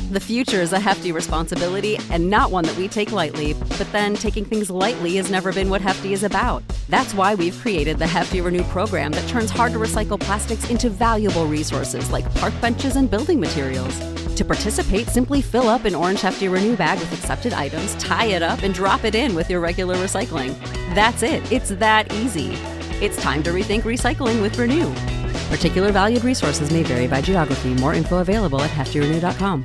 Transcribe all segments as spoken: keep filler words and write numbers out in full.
The future is a hefty responsibility and not one that we take lightly, but then taking things lightly has never been what Hefty is about. That's why we've created the Hefty Renew program that turns hard-to-recycle plastics into valuable resources like park benches and building materials. To participate, simply fill up an orange Hefty Renew bag with accepted items, tie it up, and drop it in with your regular recycling. That's it. It's that easy. It's time to rethink recycling with Renew. Particular valued resources may vary by geography. More info available at hefty renew dot com.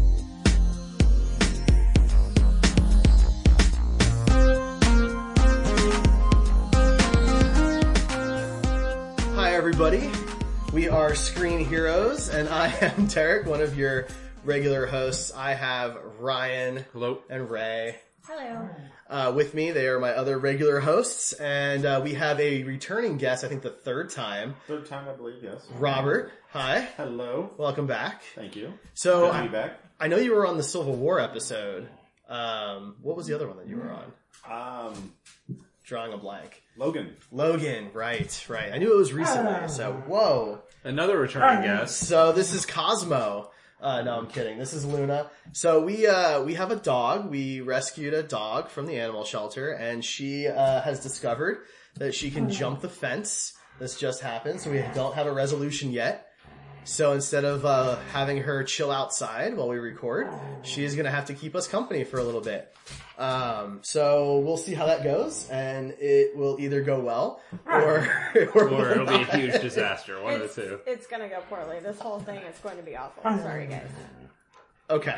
Hi, everybody. We are Screen Heroes, and I am Tarek, one of your regular hosts. I have Ryan. Hello. And Ray. Hello. Uh, with me, they are my other regular hosts, and uh, we have a returning guest, I think the third time. Third time, I believe, yes. Robert. Hi. Hello. Welcome back. Thank you. So, Good to be I, back. I know you were on the Civil War episode. Um, what was the other one that you were on? Um, Drawing a blank. Logan. Logan, right, right. I knew it was recently, so whoa. Another returning guest. So this is Cosmo. Uh, no, I'm kidding. This is Luna. So we, uh, we have a dog. We rescued a dog from the animal shelter, and she, uh, has discovered that she can jump the fence. This just happened, so we don't have a resolution yet. So instead of, uh, having her chill outside while we record, she's gonna have to keep us company for a little bit. Um, so we'll see how that goes, and it will either go well, or, or, Or it'll be a not. huge disaster, one It's, of the two. it's gonna go poorly. This whole thing is going to be awful. Sorry, guys. Okay,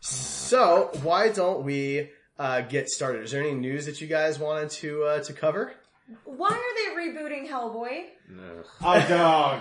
so why don't we uh, get started? Is there any news that you guys wanted to uh, to cover? Why are they rebooting Hellboy? No. Oh, dog.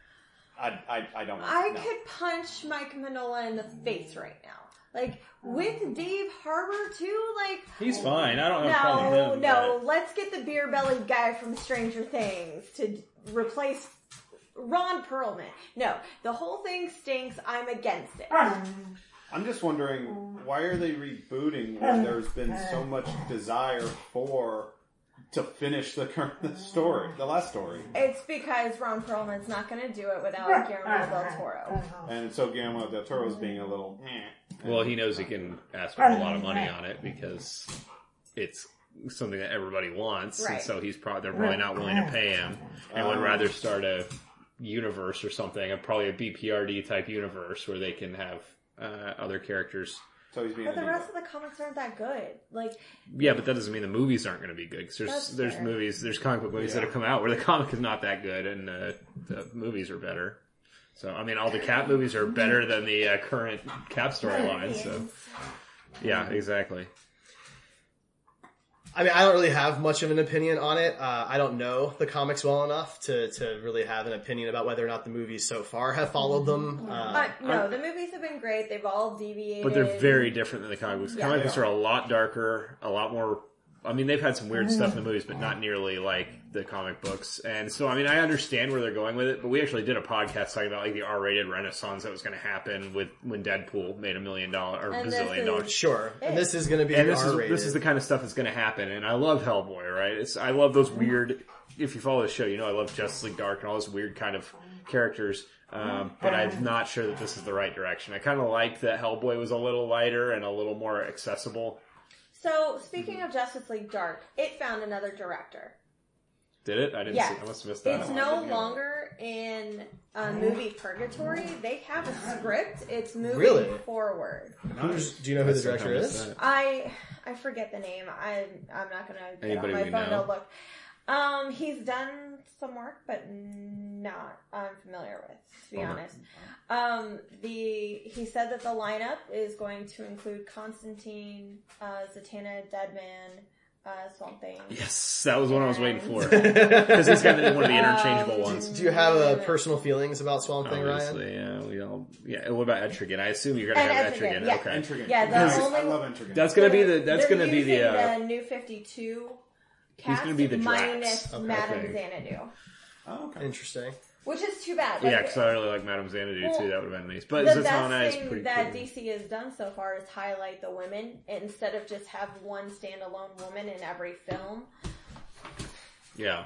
I, I, I don't know. I no. could punch Mike Mignola in the face right now. Like, with Dave Harbour, too, like... He's fine. I don't have a problem with No, him. no, let's get the beer-bellied guy from Stranger Things to replace Ron Perlman. No, the whole thing stinks. I'm against it. I'm just wondering, why are they rebooting when there's been so much desire for... to finish the current the story, the last story. It's because Ron Perlman's not going to do it without Guillermo del Toro. And so Guillermo del Toro's being a little... Eh. Well, he knows he can ask for a lot of money on it because it's something that everybody wants. Right. And so he's probably, they're probably not willing to pay him and would rather start a universe or something, a, probably a B P R D type universe where they can have uh, other characters. So he's being But a the diva. rest of the comics aren't that good. Like, Yeah, but that doesn't mean the movies aren't going to be good. Because there's That's there's fair. movies, there's comic book movies Yeah. that have come out where the comic is not that good and uh, the movies are better. So I mean, all the Cap movies are better than the uh, current Cap storyline. So yeah, exactly. I mean, I don't really have much of an opinion on it. Uh, I don't know the comics well enough to, to really have an opinion about whether or not the movies so far have followed them. Uh, uh, no, the movies have been great. They've all deviated. But they're very different than the comic books. The Yeah, comic they books are a lot darker, a lot more... I mean, they've had some weird stuff in the movies, but not nearly like the comic books. And so, I mean, I understand where they're going with it, but we actually did a podcast talking about like the R-rated renaissance that was going to happen with when Deadpool made a million dollars or And this bazillion is- dollars. sure. And this is going to be And this is R-rated. this is the kind of stuff that's going to happen. And I love Hellboy, right? It's I love those weird. If you follow the show, you know I love Justice League Dark and all those weird kind of characters. Um, but I'm not sure that this is the right direction. I kind of like that Hellboy was a little lighter and a little more accessible. So, speaking of Justice League Dark, it found another director. Did it? I didn't Yes. see. I must have missed that. It's no longer in uh, movie purgatory. They have a script. It's moving Really? forward. Who's, do you know who the That's director somehow is? missed that. I I forget the name. I I'm not gonna get Anybody on my we phone know? to look. Um, he's done some work, but not I'm familiar with. To be Bummer. honest, um, the he said that the lineup is going to include Constantine, uh, Zatanna, Deadman, uh, Swamp Thing. Yes, that was what I was waiting for. Because he's got one of the interchangeable Um, ones. Do you have uh, personal feelings about Swamp Thing, Ryan? Obviously, yeah. We all, yeah. What about Etrigan? I assume you're going to And have Etrigan, Etrigan. yeah. Okay. Etrigan. Yeah, the Yes, only- I love Etrigan. That's going to be the. That's They're going to be the. using Uh, the New fifty-two He's cast gonna be the Drax. minus Okay. Madame Okay. Xanadu, Oh, okay. Interesting. which is too bad. yeah, Like, because I really like Madame Xanadu Well, too. That would have been nice. But the Zatanna best is thing pretty that cool. D C has done so far is highlight the women instead of just have one standalone woman in every film. Yeah.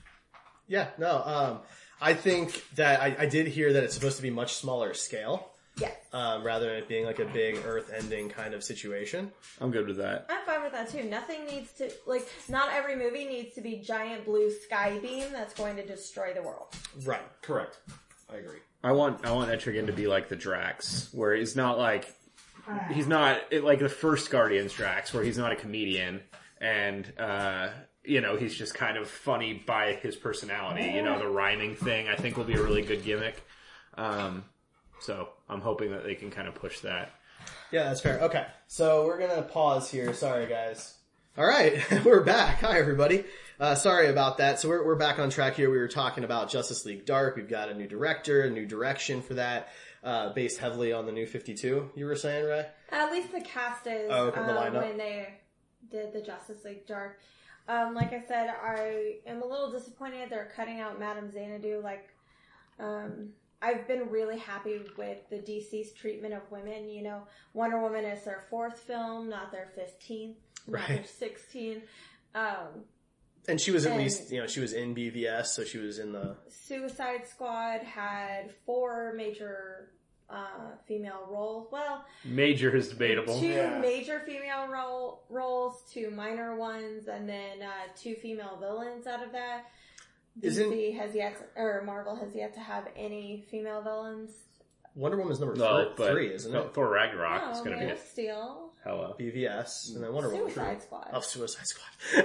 Yeah, no, um, I think that I, I did hear that it's supposed to be much smaller scale. Yes. um, rather than it being like a big Earth-ending kind of situation. I'm good with that. I'm fine with that too. Nothing needs to, like, not every movie needs to be giant blue sky beam that's going to destroy the world. Right. Correct. I agree. I want I want Etrigan to be like the Drax, where he's not like he's not like the first Guardians Drax, where he's not a comedian and uh, you know he's just kind of funny by his personality. You know, the rhyming thing I think will be a really good gimmick. Um, so I'm hoping that they can kind of push that. Yeah, that's fair. Okay, so we're gonna pause here. Sorry, guys. All right, we're back. Hi, everybody. Uh, sorry about that. So we're we're back on track here. We were talking about Justice League Dark. We've got a new director, a new direction for that, uh, based heavily on the New fifty-two. You were saying, Ray? At least the cast is Oh, okay, the um, lineup. when they did the Justice League Dark. Um, like I said, I am a little disappointed they're cutting out Madame Xanadu. Like, um, I've been really happy with the D C's treatment of women. You know, Wonder Woman is their fourth film, not their fifteenth, not their Right. sixteenth. Um, And she was at And- least, you know, she was in B V S, so she was in the... Suicide Squad had four major uh, female roles. Well, Major is debatable. two Yeah. major female role, roles, two minor ones, and then uh, two female villains out of that. Isn't- D C has yet, to, or Marvel has yet to have any female villains. Wonder Woman's number No, th- but three, isn't no, it? Thor Ragnarok No, is going to be Man a of Steel, hella. B V S, and then Wonder Woman. Suicide Squad. Oh, Suicide Squad.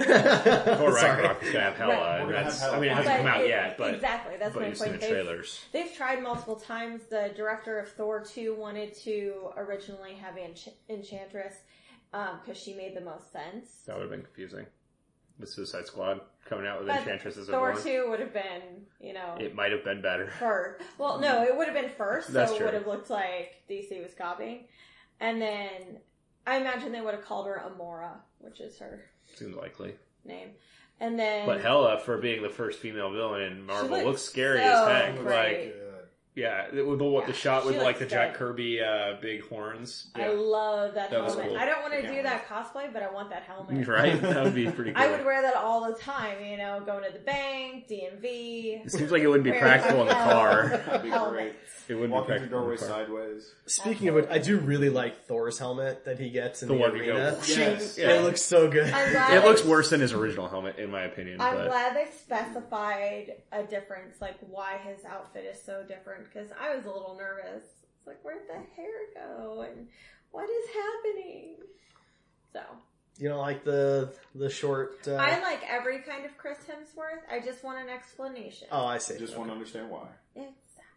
Thor Sorry. Ragnarok is going to have hella. Right. And We're gonna that's, have hella. I mean, it hasn't But come out it- yet, but exactly, that's but my you've seen point. the They've- trailers. They've tried multiple times. The director of Thor two wanted to originally have Ench- Enchantress because um, she made the most sense. That would have been confusing. The Suicide Squad coming out with But Enchantress as a Thor villain. two would have been, you know, It might have been better. first. Well, no, it would have been first, so That's it true. would have looked like D C was copying. And then I imagine they would have called her Amora, which is her Seems likely. name. And then, But Hela, for being the first female villain in Marvel, looks looks scary so as heck. great. Like, yeah, it, with the, what, the Yeah, shot with she like the looks Jack good. Kirby uh, big horns. I love that, That was helmet. cool. I don't want to Yeah. do that cosplay, but I want that helmet. Right? That would be pretty cool. I would wear that all the time, you know, going to the bank, D M V. It seems like it wouldn't be wearing practical in the hel- car. That'd be great. helmets. It wouldn't Walking be through practical in doorways the car. sideways. Speaking of which, I do really like Thor's helmet that he gets in The the, one you arena. go- Yes. Yeah. It looks so good. I'm glad It looks they- worse than his original helmet, in my opinion. I'm but glad they specified a difference, like why his outfit is so different, because I was a little nervous. It's like, where'd the hair go? And what is happening? So, You know, like the the short... Uh... I like every kind of Chris Hemsworth. I just want an explanation. Oh, I see. Just Okay. want to understand why. Exactly.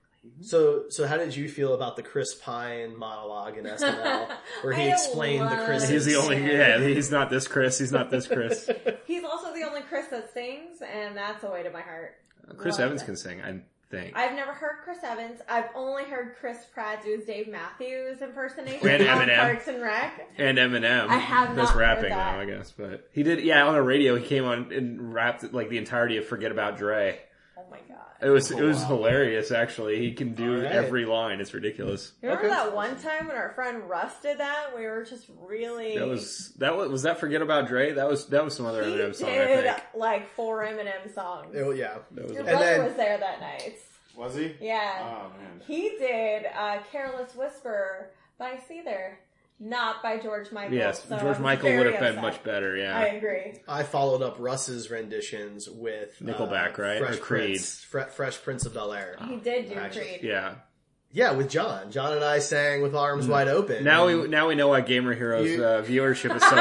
So, so how did you feel about the Chris Pine monologue in S N L, where he I explained the love Chris? he's the only. Yeah. Yeah, he's not this Chris. He's not this Chris. He's also the only Chris that sings, and that's a way to my heart. Chris Love Evans it. can sing, I think. I've never heard Chris Evans. I've only heard Chris Pratt do his Dave Matthews impersonation And on Eminem. Parks and Rec. And Eminem. I have That's not heard rapping that. now, I guess. But he did, yeah, on the radio. He came on and rapped like the entirety of "Forget About Dre." Oh my god. It was it was wow. hilarious. Actually, he can do All right. every line. It's ridiculous. You remember Okay. that one time when our friend Russ did that? We were just really... That was that was was that "Forget About Dre." That was that was some other He Eminem song. I did think like four Eminem songs. Oh, yeah. that was. Your A, And brother then- was there that night. Was he? Yeah. Oh man. He did uh, Careless Whisper by Seether, not by George Michael. yes, so George I'm Michael would very have been upset. much better. Yeah, I agree. I followed up Russ's renditions with Nickelback, uh, right? Fresh Or Creed. Prince, Fre- Fresh Prince of Bel Air. He did do Actually, Creed. yeah. Yeah, with John. John and I sang with arms wide open. Mm. Now And, we now we know why Gamer Heroes You- uh, viewership is so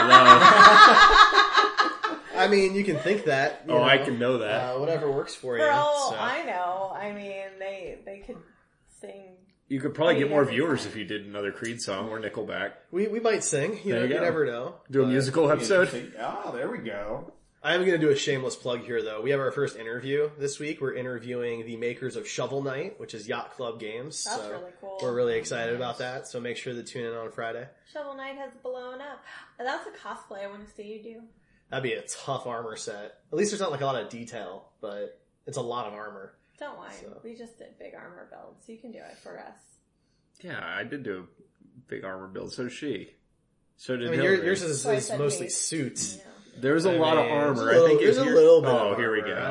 low. I mean, you can think that. you oh, know, I can know that. Uh, whatever works for you. For all so. I know, I mean, they they could sing. You could probably get more every viewers time. if you did another Creed song or Nickelback. We we might sing. You There know, you you go. never know. Do a But musical episode. Oh, there we go. I am going to do a shameless plug here, though. We have our first interview this week. We're interviewing the makers of Shovel Knight, which is Yacht Club Games. That's so really cool. We're really excited about that. So make sure to tune in on Friday. Shovel Knight has blown up. That's a cosplay I want to see you do. That'd be a tough armor set. At least there's not like a lot of detail, but it's a lot of armor. Don't mind. So. We just did big armor builds. You can do it for us. Yeah, I did do a big armor build. So did she. So did I mean, Hillary. your, yours is, So I is said mostly we. suits. Yeah. There's a I lot mean, of armor. There's a little, I think there's if a you're- little bit. Oh, of here we armor. go.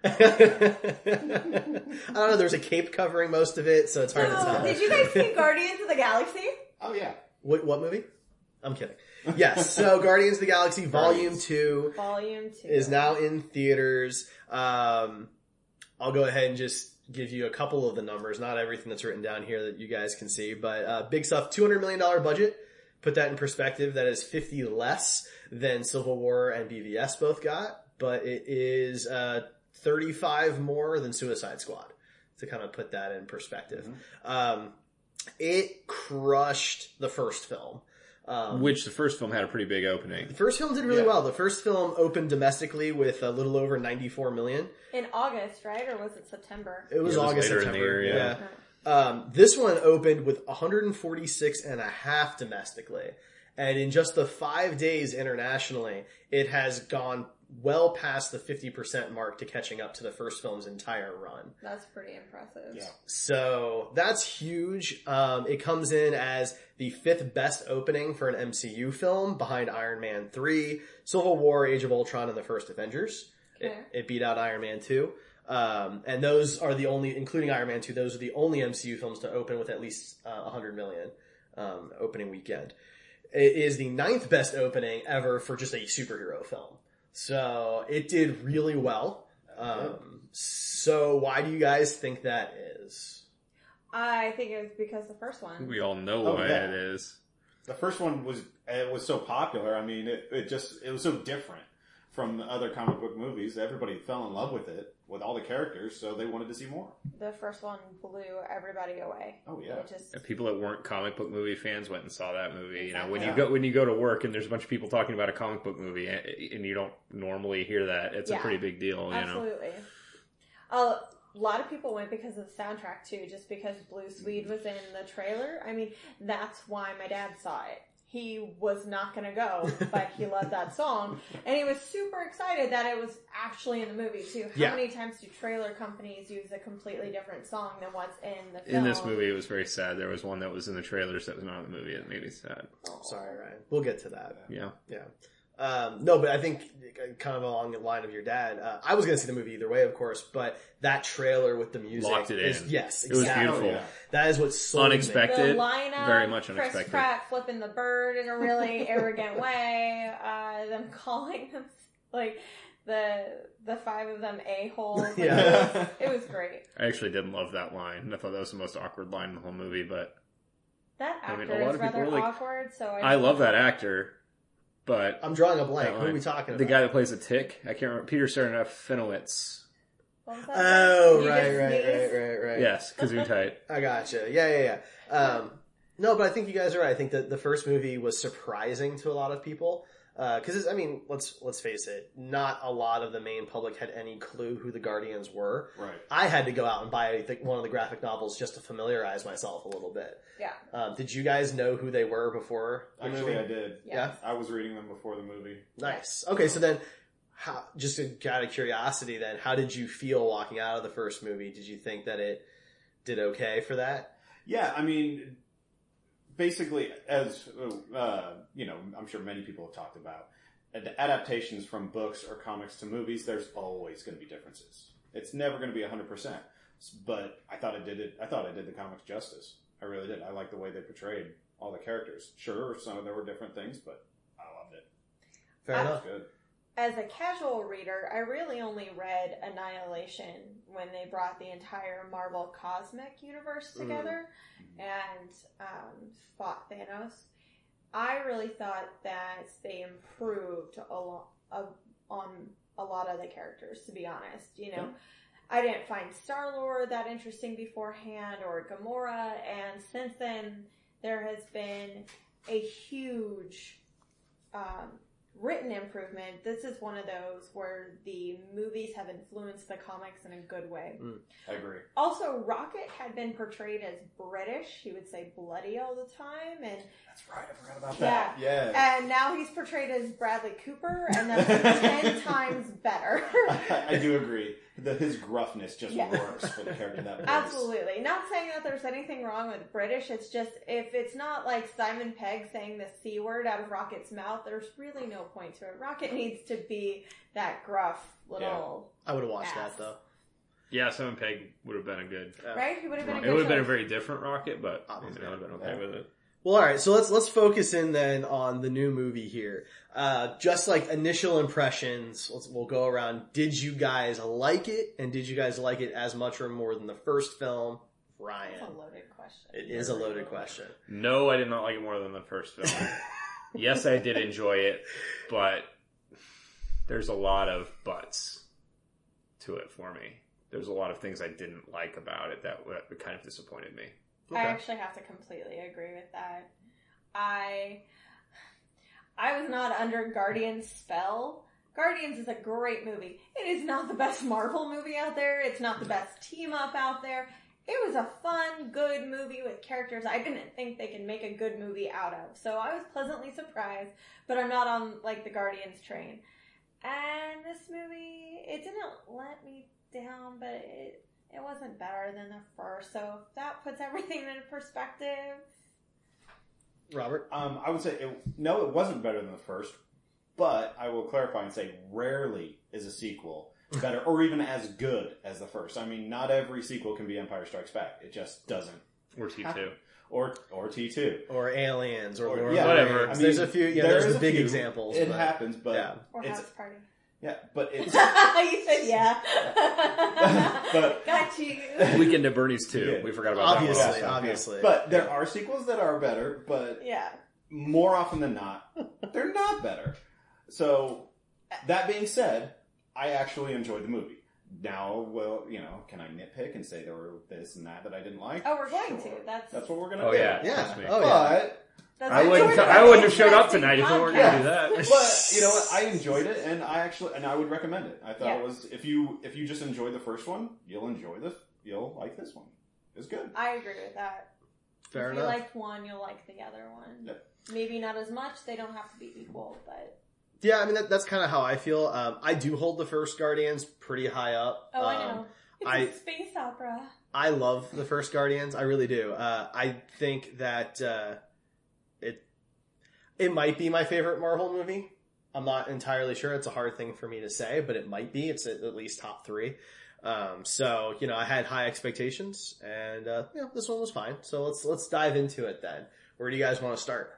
don't know, there's a cape covering most of it, so it's hard to So, tell. did you guys see Guardians of the Galaxy? Oh yeah. What, what movie? I'm kidding. Yes, so Guardians of the Galaxy Volume two Volume two is now in theaters. Um, I'll go ahead and just give you a couple of the numbers, not everything that's written down here that you guys can see, but uh, big stuff, two hundred million dollars budget. Put that in perspective, that is fifty less than Civil War and B V S both got, but it is uh, thirty-five more than Suicide Squad, to kind of put that in perspective. Mm-hmm. Um, it crushed the first film. Um, Which the first film had a pretty big opening. The first film did really Yeah. well. The first film opened domestically with a little over ninety-four million. in August, right? Or was it September? It was It was August, later in the September. year, yeah. yeah. Um, this one opened with one hundred forty-six and a half domestically. And in just the five days internationally, it has gone well past the fifty percent mark to catching up to the first film's entire run. That's pretty impressive. Yeah. So that's huge. Um, it comes in as the fifth best opening for an M C U film behind Iron Man three, Civil War, Age of Ultron, and the first Avengers. Okay. It, it beat out Iron Man two. Um, and those are the only, including Iron Man two, those are the only M C U films to open with at least uh, one hundred million um, opening weekend. It is the ninth best opening ever for just a superhero film. So it did really well. Um, so why do you guys think that is? I think it was because the first one. We all know Oh, why yeah. it is. The first one was it was so popular. I mean, it, it just it was so different from the other comic book movies. Everybody fell in love with it, with all the characters, so they wanted to see more. The first one blew everybody away. Oh, yeah. It just, People that weren't comic book movie fans went and saw that movie. You know, when you Exactly. go when you go to work and there's a bunch of people talking about a comic book movie and and you don't normally hear that, it's Yeah. a pretty big deal. You know, absolutely. A lot of people went because of the soundtrack too, just because Blue Swede was in the trailer. I mean, that's why my dad saw it. He was not going to go, but he loved that song. And he was super excited that it was actually in the movie, too. How Yeah. many times do trailer companies use a completely different song than what's in the film? in this movie, it was very sad. There was one that was in the trailers that was not in the movie. It made me sad. Oh. Sorry, Ryan. We'll get to that. Yeah. Yeah. Um, no, but I think uh, kind of along the line of your dad, uh, I was going to see the movie either way, of course, but that trailer with the music Locked it is, in. yes, It was exactly. beautiful. Oh, yeah. That is what sold me. Unexpected. The lineup, Very much Chris unexpected. Pratt flipping the bird in a really arrogant way, uh, them calling them, like, the the five of them a-holes. Like, Yeah. it, was, it was great. I actually didn't love that line. I thought that was the most awkward line in the whole movie, but That I actor mean, a lot is of people rather were like- awkward, so I, I love that actor. But I'm drawing a blank. that Who are line- we talking about? The guy that plays the Tick, I can't remember. Peter Serafinowicz. What was that? Oh, You right, just right, sneezed? right, right, right. Yes, Gesundheit. I gotcha. Yeah, yeah, yeah. Um, no, but I think you guys are right. I think that the first movie was surprising to a lot of people. Because, I mean, let's let's face it, not a lot of the main public had any clue who the Guardians were. Right. I had to go out and buy the, one of the graphic novels just to familiarize myself a little bit. Yeah. Um, did you guys know who they were before the Actually, movie? I did. Yeah? I was reading them before the movie. Nice. Okay, so then, how, just out of curiosity then, how did you feel walking out of the first movie? Did you think that it did okay for that? Yeah, I mean, basically, as uh, you know, I'm sure many people have talked about, ad- adaptations from books or comics to movies, there's always going to be differences. It's never going to be one hundred percent. But I thought it did it. I thought it did the comics justice. I really did. I liked the way they portrayed all the characters. Sure, some of there were different things, but I loved it. Fair I- enough. Good. As a casual reader, I really only read Annihilation when they brought the entire Marvel Cosmic Universe together and um, fought Thanos. I really thought that they improved a lot of, on a lot of the characters, to be honest. You know, I didn't find Star-Lord that interesting beforehand, or Gamora, and since then there has been a huge um, written improvement. This is one of those where the movies have influenced the comics in a good way. I agree. Also, Rocket had been portrayed as British. He would say bloody all the time, and That's right. I forgot about Yeah. that. Yeah. and now he's portrayed as Bradley Cooper, and that's ten times better. I do agree. the, his gruffness just Yeah. works for the character. That voice. Absolutely. Not saying that there's anything wrong with British. It's just, if it's not like Simon Pegg saying the C word out of Rocket's mouth, there's really no point to it. Rocket needs to be that gruff little... I would have watched ass. that, though. Yeah, Simon Pegg would have been a good. Right? He would have been a It good would have been a choice. very different Rocket, but I Obviously. would have been okay with it. Well, all right. So let's let's focus in then on the new movie here. Uh, just like initial impressions, let's, we'll go around. Did you guys like it, and did you guys like it as much or more than the first film? Ryan, That's a loaded question. it is a loaded question. No, I did not like it more than the first film. Yes, I did enjoy it, but there's a lot of buts to it for me. There's a lot of things I didn't like about it that, that kind of disappointed me. Okay. I actually have to completely agree with that. I I was not under Guardian's spell. Guardians is a great movie. It is not the best Marvel movie out there. It's not the best team up out there. It was a fun, good movie with characters I didn't think they could make a good movie out of. So I was pleasantly surprised, but I'm not on like the Guardians train. And this movie, it didn't let me down, but it it wasn't better than the first. So if that puts everything in perspective. Robert? Um, I would say, it, no, it wasn't better than the first, but I will clarify and say rarely is a sequel better or even as good as the first. I mean, not every sequel can be Empire Strikes Back. It just doesn't. Or T two. Or or T two. Or Aliens, or, Or- Lord of yeah, the whatever. Rings. I mean, There's a few, yeah, there there's is the a big few. examples. It but- happens, but yeah. Or it's, House Party. yeah, but it's You said yeah. But- Got you. Weekend at Bernie's too. Yeah. We forgot about Obviously, that one. Yeah, obviously. But there are sequels that are better, but Yeah. more often than not, they're not better. So, that being said, I actually enjoyed the movie. Now, well, you know, can I nitpick and say there were this and that that I didn't like? Oh, we're going Sure. to. That's That's what we're going to Oh, do. yeah. Yeah. Trust me. Oh, yeah. But, that's I wouldn't. enjoyed I it. wouldn't have showed up Interesting tonight if we weren't podcast. going to do that. but, you know what? I enjoyed it, and I actually, and I would recommend it. I thought Yeah. it was, if you, if you just enjoyed the first one, you'll enjoy this, you'll like this one. It's good. I agree with that. Fair if enough. you liked one, you'll like the other one. Yep. Maybe not as much. They don't have to be equal, but Yeah, I mean, that, that's kind of how I feel. Um, I do hold the first Guardians pretty high up. oh, um, I know. It's I- a space opera. I love the first Guardians. I really do. Uh, I think that uh, it it might be my favorite Marvel movie. I'm not entirely sure. It's a hard thing for me to say, but it might be. It's at, at least top three. Um, so you know, I had high expectations, and uh, you know, this one was fine. So let's let's dive into it then. Where do you guys want to start?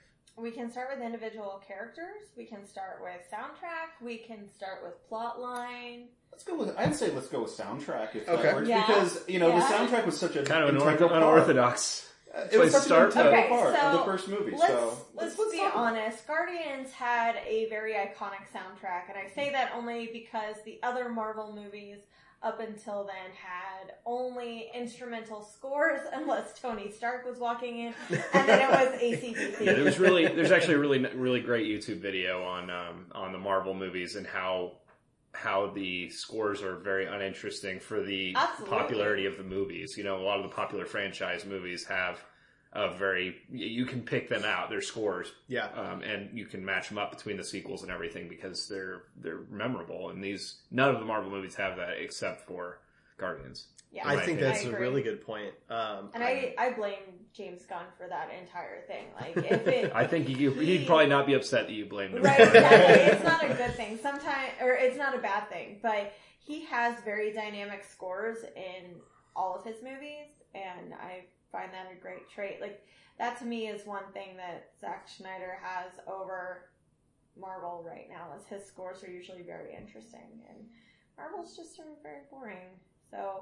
We can start with individual characters. We can start with soundtrack. We can start with plot line. Let's go with, I'd say let's go with soundtrack if Okay. that works, Yeah. because, you know, Yeah. the soundtrack was such a Kind of an integral ortho- part. unorthodox. Uh, It place was to such start. an integral Okay, part of so the first movie, Let's, so let's, let's be talk about it. honest. Guardians had a very iconic soundtrack, and I say that only because the other Marvel movies up until then had only instrumental scores, unless Tony Stark was walking in, and then it was A C D C. Yeah, there was really. There's actually a really, really great YouTube video on um, on the Marvel movies and how how the scores are very uninteresting for the Absolutely. popularity of the movies. You know, a lot of the popular franchise movies have a very. You can pick them out. Their scores. Yeah. Um, and you can match them up between the sequels and everything because they're they're memorable. And these none of the Marvel movies have that except for Guardians. Yeah, I my think opinion. that's I a agree. really good point. Um, And I, I blame James Gunn for that entire thing. Like, if it, I think he, he'd probably not be upset that you blamed him. right, exactly. It's not a good thing. Sometimes, or it's not a bad thing, but he has very dynamic scores in all of his movies, and I find that a great trait. Like, that to me is one thing that Zack Snyder has over Marvel right now, is his scores are usually very interesting, and Marvel's just sort of very boring. So,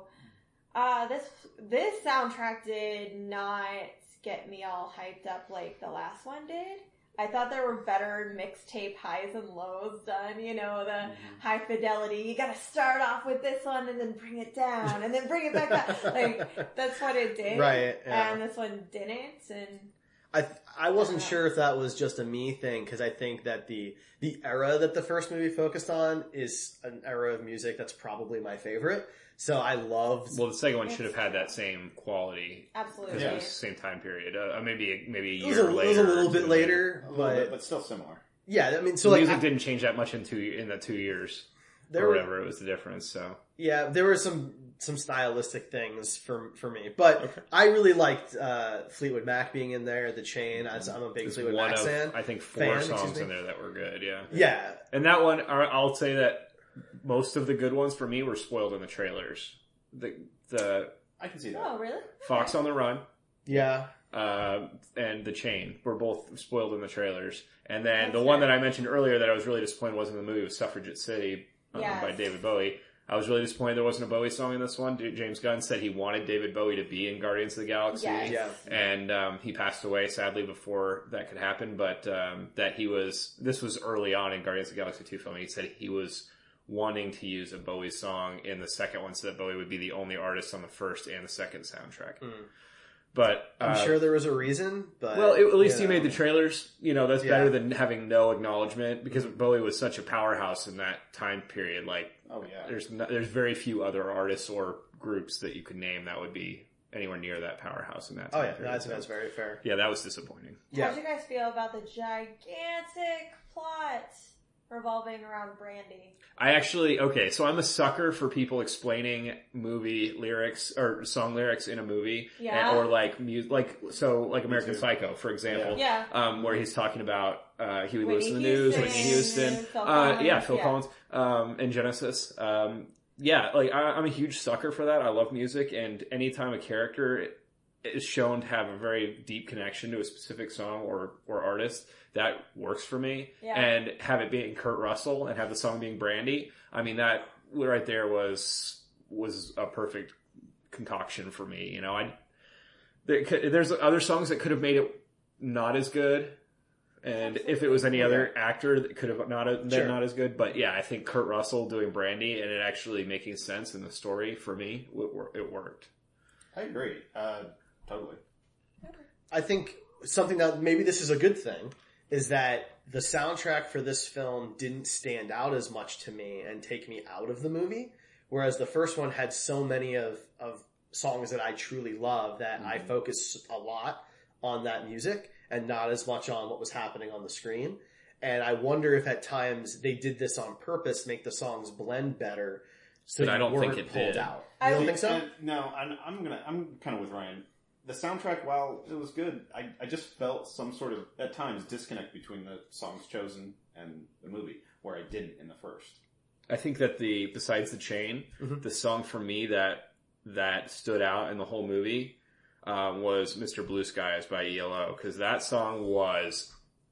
uh, this, this soundtrack did not get me all hyped up like the last one did. I thought there were better mixtape highs and lows done, you know, the Mm-hmm. high fidelity. You gotta start off with this one and then bring it down and then bring it back up. Like, that's what it did. Right, yeah. And this one didn't, and I I wasn't Yeah. sure if that was just a me thing because I think that the the era that the first movie focused on is an era of music that's probably my favorite. So I loved. Well, the second one should have had that same quality absolutely. because it was the same time period. Uh, maybe maybe a it was year a, later. it was a little bit two later, a little but bit, but still similar. yeah, I mean, so the like music I- didn't change that much in two in the two years. There or were- whatever. It was the difference. So Yeah, there were some some stylistic things for for me, but I really liked uh, Fleetwood Mac being in there. The Chain, I- I'm a big it's Fleetwood one Mac of fan. I think four fan, excuse songs me. in there that were good. Yeah, Yeah, and that one I- I'll say that most of the good ones for me were spoiled in the trailers. The the I can see that. Oh, really? Fox on the Run. yeah. Uh, and The Chain were both spoiled in the trailers. And then That's the one fair. that I mentioned earlier that I was really disappointed wasn't in the movie was Suffragette City um, Yes. by David Bowie. I was really disappointed there wasn't a Bowie song in this one. D- James Gunn said he wanted David Bowie to be in Guardians of the Galaxy. Yes. Yeah. And um, he passed away, sadly, before that could happen. But um, that he was, this was early on in Guardians of the Galaxy two film. He said he was wanting to use a Bowie song in the second one so that Bowie would be the only artist on the first and the second soundtrack. Mm. But I'm uh, sure there was a reason, but well, it, at least you he know. made the trailers. You know, that's Yeah. better than having no acknowledgement because Bowie was such a powerhouse in that time period. Like, Oh yeah. there's no, there's very few other artists or groups that you could name that would be anywhere near that powerhouse in that time Oh yeah, period. that's So, that's very fair. yeah, that was disappointing. Yeah. How'd you guys feel about the gigantic plot revolving around Brandy? I actually, okay, so I'm a sucker for people explaining movie lyrics or song lyrics in a movie. Yeah. And, or like, mu- like, so like American too. Psycho, for example. Yeah. Um, where he's talking about, uh, Huey Lewis in the Whitney News, Houston, Whitney Houston. Phil Uh, Collins, yeah, Phil yeah. Collins, um, and Genesis. Um, yeah, like, I, I'm a huge sucker for that. I love music, and anytime a character is shown to have a very deep connection to a specific song or, or artist, that works for me. Yeah. And have it being Kurt Russell and have the song being Brandy, I mean, that right there was was a perfect concoction for me. You know, I there, could- there's other songs that could have made it not as good, and if it was any other actor that could have not been Sure. not as good. But yeah, I think Kurt Russell doing Brandy and it actually making sense in the story for me, it, wor- it worked. I agree. Uh, totally. I think something that maybe this is a good thing is that the soundtrack for this film didn't stand out as much to me and take me out of the movie, whereas the first one had so many of, of songs that I truly love that I focus a lot on that music and not as much on what was happening on the screen. And I wonder if at times they did this on purpose, make the songs blend better, so But I you don't think weren't it pulled did. out. I You don't would- think so? And, no, I'm, I'm gonna. I'm kind of with Ryan. The soundtrack, while it was good, I, I just felt some sort of at times disconnect between the songs chosen and the movie, where I didn't in the first. I think that the besides the Chain, Mhm. the song for me that that stood out in the whole movie um, was "Mister Blue Skies" by E L O, because that song was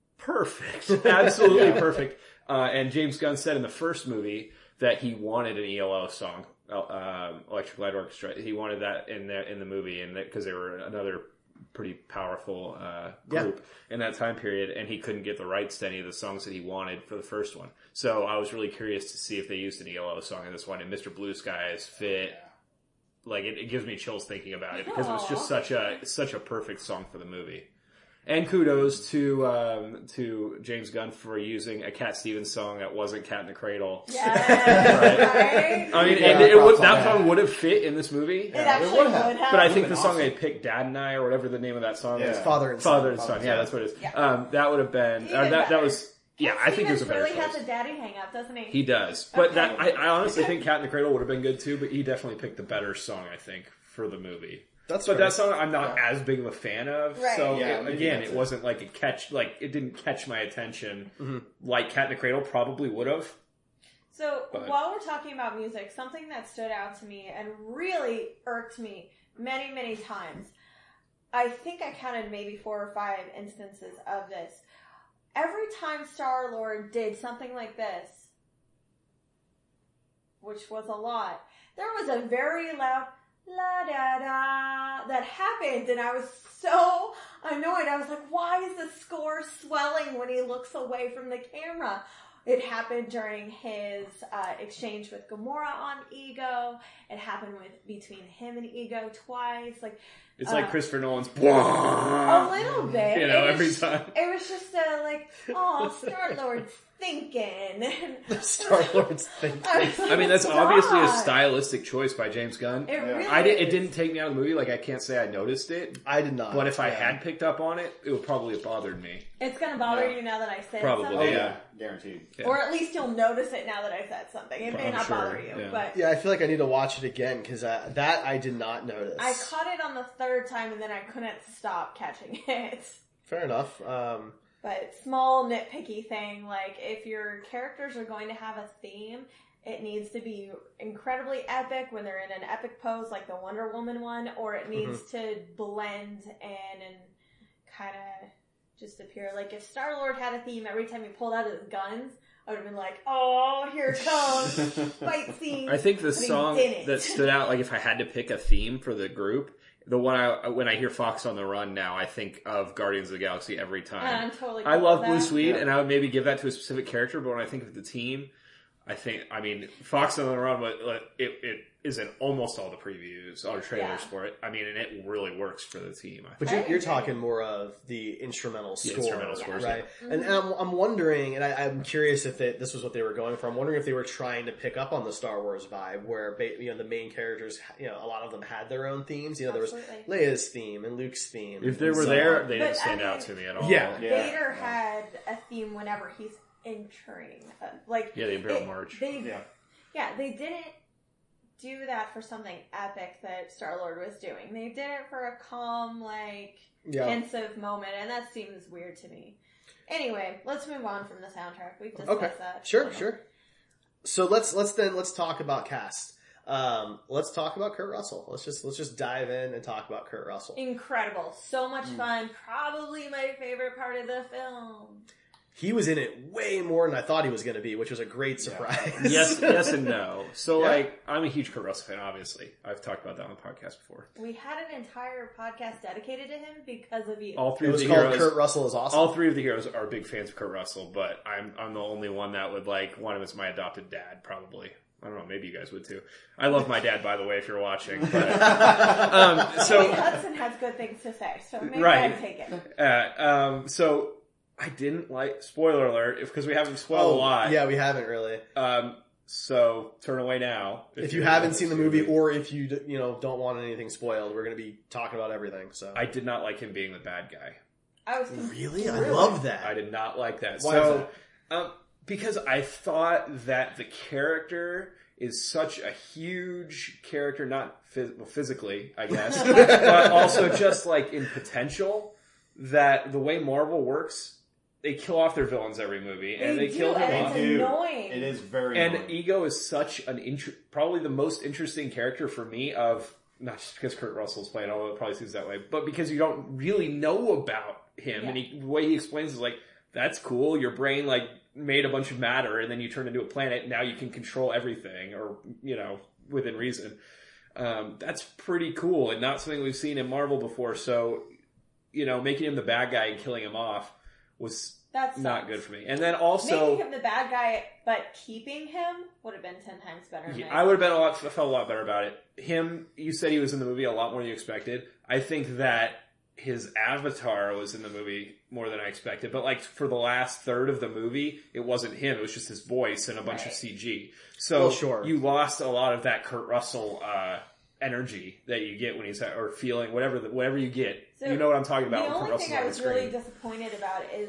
perfect, absolutely perfect. Uh, and James Gunn said in the first movie that he wanted an E L O song, uh, Electric Light Orchestra. He wanted that in the in the movie, and because they were another pretty powerful uh, group in that time period, and he couldn't get the rights to any of the songs that he wanted for the first one. So I was really curious to see if they used an E L O song in this one, and Mister Blue Skies fit. Like it, it gives me chills thinking about it because it was just Aw. such a such a perfect song for the movie. And kudos to um, to James Gunn for using a Cat Stevens song that wasn't "Cat in the Cradle." Yes, right? I mean, Yeah, and it would, props on that that. song would have fit in this movie. It actually would would have. have. But I think been the song awesome. they picked, "Dad and I," or whatever the name of that song Yeah. is, Father and Son. Father and Son. Father, Yeah, yeah. that's what it is. Yeah. Um, that would have been uh, Even that. That better. was yeah. I think it was a better really choice. has a daddy hang up, doesn't he? He does, but Okay. that I, I honestly think "Cat in the Cradle" would have been good too. But he definitely picked the better song, I think, for the movie. That's But fair. that song I'm not as big of a fan of. Right. So Yeah, it- maybe again, that's it it. wasn't like a catch. Like it didn't catch my attention like "Cat in the Cradle" probably would have. So But- while we're talking about music, something that stood out to me and really irked me many, many times. I think I counted maybe four or five instances of this. Every time Star-Lord did something like this, which was a lot, there was a very loud la da da that happened, and I was so annoyed. I was like, why is the score swelling when he looks away from the camera? It happened during his uh, exchange with Gamora on Ego. It happened with between him and Ego twice. Like It's Uh, like Christopher Nolan's. a little bit. You know, It every was, time. It was just uh, like, oh, Star-Lord's thinking. Star-Lord's thinking. I, was like, I mean, that's "Stop." obviously a stylistic choice by James Gunn. It really I did, is. it didn't take me out of the movie. Like, I can't say I noticed it. I did not. But if I Yeah. had picked up on it, it would probably have bothered me. It's gonna bother Yeah. you now that I said Probably, something. Oh yeah. yeah, guaranteed. Yeah. Or at least you'll notice it now that I said something. It may I'm not sure, bother you, yeah. but Yeah, I feel like I need to watch it again because uh, that I did not notice. I caught it on the third time and then I couldn't stop catching it. Fair enough. Um, But small nitpicky thing, like if your characters are going to have a theme, it needs to be incredibly epic when they're in an epic pose like the Wonder Woman one, or it needs to blend in and kind of just appear. Like if Star-Lord had a theme every time he pulled out his guns, I would have been like, oh, here it comes, fight scene. I think the But he song didn't. that stood out, like if I had to pick a theme for the group, the one I, when I hear Fox on the Run now, I think of Guardians of the Galaxy every time. And I'm totally I cool love with Blue that. Swede, Yeah. and I would maybe give that to a specific character, but when I think of the team, I think, I mean, Fox on the Run, it, it is in almost all the previews, all the trailers Yeah. for it. I mean, and it really works for the team. I But think. you're, I you're agree. talking more of the instrumental The score, instrumental scores, right? yeah. And, and I'm, I'm wondering, and I, I'm curious if they, this was what they were going for. I'm wondering if they were trying to pick up on the Star Wars vibe, where ba- you know the main characters, you know, a lot of them had their own themes. You know, there was Absolutely. Leia's theme and Luke's theme. If they and were so there, on. they But, didn't stand I out mean- to me at all. Yeah. Yeah. Vader had a theme whenever he's entering. Uh, like Yeah, the Imperial it- March. They, Yeah. yeah, they didn't do that for something epic that Star-Lord was doing. They did it for a calm, like, yeah. pensive moment, and that seems weird to me. Anyway, let's move on from the soundtrack. We've discussed Okay, that. sure, sure. So let's let's then let's talk about cast. Um, let's talk about Kurt Russell. Let's just let's just dive in and talk about Kurt Russell. Incredible. So much Mm. fun. Probably my favorite part of the film. He was in it way more than I thought he was going to be, which was a great surprise. yes, yes, and no. So, Yeah. like, I'm a huge Kurt Russell fan. Obviously, I've talked about that on the podcast before. We had an entire podcast dedicated to him because of you. All three It of was the called heroes. Kurt Russell is awesome. All three of the heroes are big fans of Kurt Russell, but I'm I'm the only one that would like want him as my adopted dad. Probably, I don't know. Maybe you guys would too. I love my dad, by the way, if you're watching. But, um, Kate so, Hudson has good things to say, so maybe Right. I'd take it. uh, um, so I didn't like. Spoiler alert, because we haven't spoiled Oh, a lot. yeah, we haven't really. Um, so turn away now If you you're- haven't seen the movie, or if you d- you know don't want anything spoiled, we're going to be talking about everything. So I did not like him being the bad guy. I was really, I love that. I did not like that. Why so, is Um, because I thought that the character is such a huge character, not phys- well, physically, I guess, but also just like in potential, that the way Marvel works, they kill off their villains every movie, and they, do, killed him and off. it's Dude, annoying. It is very And annoying. Ego is such an int- probably the most interesting character for me of not just because Kurt Russell's playing, although it probably seems that way, but because you don't really know about him, Yeah. and he, the way he explains is like, that's cool. Your brain like made a bunch of matter, and then you turn into a planet. Now you can control everything, or you know, within reason. Um, that's pretty cool, and not something we've seen in Marvel before. So, you know, making him the bad guy and killing him off was That's not good for me. And then also, making him the bad guy, but keeping him would have been ten times better. in Yeah, my I would have been a lot. I felt a lot better about it. Him, you said he was in the movie a lot more than you expected. I think that his avatar was in the movie more than I expected. But like for the last third of the movie, it wasn't him. It was just his voice and a bunch Right. of C G. So Well, sure. you lost a lot of that Kurt Russell uh, energy that you get when he's or feeling whatever the, whatever you get. So you know what I'm talking about. The when Kurt only Russell's thing I on the was screen. really disappointed about is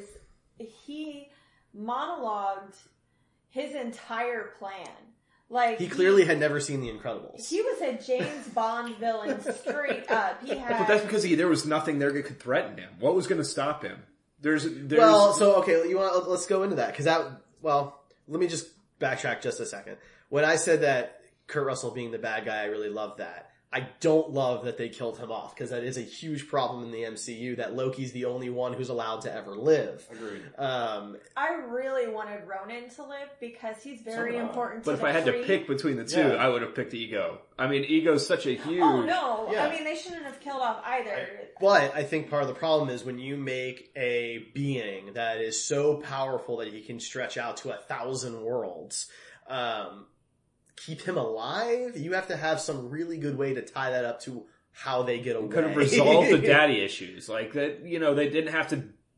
he monologued his entire plan. Like He clearly had never seen The Incredibles. he was a James Bond villain straight up. He had But that's because he, there was nothing there that could threaten him. What was going to stop him? There's, there's Well, so okay, you want let's go into that because that. Well, let me just backtrack just a second. When I said that Kurt Russell being the bad guy, I really love that. I don't love that they killed him off because that is a huge problem in the M C U. That Loki's the only one who's allowed to ever live. Agreed. Um, I really wanted Ronan to live because he's very So did I. important to But if the I had to tree. pick between the two, Yeah. I would have picked Ego. I mean, Ego's such a huge. Oh no! Yeah. I mean, they shouldn't have killed off either. but I think part of the problem is when you make a being that is so powerful that he can stretch out to a thousand worlds. Um, keep him alive, you have to have some really good way to tie that up to how they get away. Could have resolved the daddy issues. Like that, you know, they didn't have to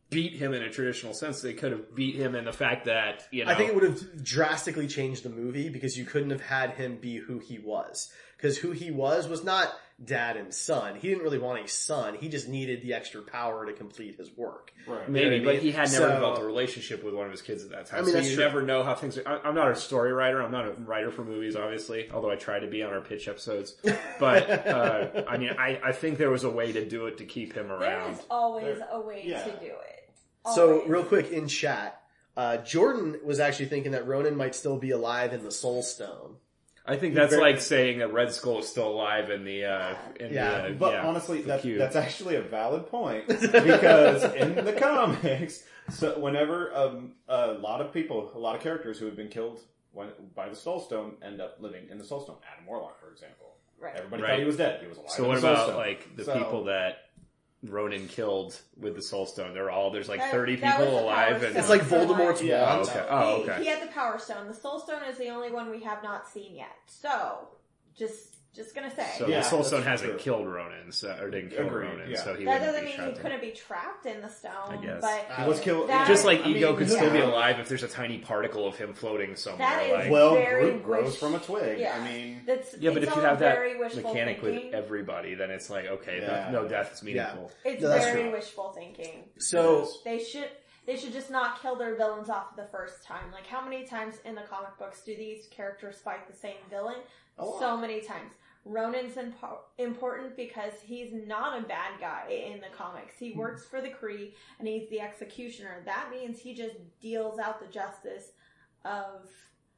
beat him in a traditional sense. They could have beat him in the fact that, you know... I think it would have drastically changed the movie because you couldn't have had him be who he was. Because who he was was not dad and son. He didn't really want a son. He just needed the extra power to complete his work. Right. Maybe, You know what I but mean? he had never So- developed a relationship with one of his kids at that time. I mean, so that's you true. never know how things are... I- I'm not a story writer. I'm not a writer for movies, obviously, although I try to be on our pitch episodes. But, uh, I mean, I, I think there was a way to do it to keep him There around. is always There- a way yeah. to do it. So, Always. real quick, in chat, uh, Jordan was actually thinking that Ronan might still be alive in the Soul Stone. I think that's Very- like saying that Red Skull is still alive in the... Uh, in Yeah, the, But yeah, honestly, the that, cube. that's actually a valid point because in the comics, so whenever um, a lot of people, a lot of characters who have been killed when, by the Soul Stone end up living in the Soul Stone. Adam Warlock, for example. Right. Everybody Right. thought he was dead. He was alive. So in what the Soul about Stone. like the So- people that Ronan killed with the Soul Stone? They're all there's like That- thirty that was people the alive, Power and Stone. It's like So, Voldemort's Yeah. wand. Oh, okay. Oh, He- okay. He had the Power Stone. The Soul Stone is the only one we have not seen yet. So, just just gonna say. So Yeah, the Soul that's Stone hasn't true. killed Ronan, so, or didn't kill Agreed, Ronan, yeah. so he that wouldn't doesn't be mean trapped he in- couldn't be trapped in the stone. I guess. But He was killed. that- Just like I Ego mean, could yeah. still be alive if there's a tiny particle of him floating somewhere. That is like, Well, very Groot grows wish- from a twig. Yeah. I mean, That's, yeah, but it's if you all have that very wishful mechanic thinking. with everybody, then it's like, okay, Yeah. no, no death is meaningful. It's No, that's very true. wishful thinking. So, They should they should just not kill their villains off the first time. Like, how many times in the comic books do these characters fight the same villain? A lot. So many times. Ronan's impo- important because he's not a bad guy in the comics. He works for the Kree and he's the executioner. That means he just deals out the justice of,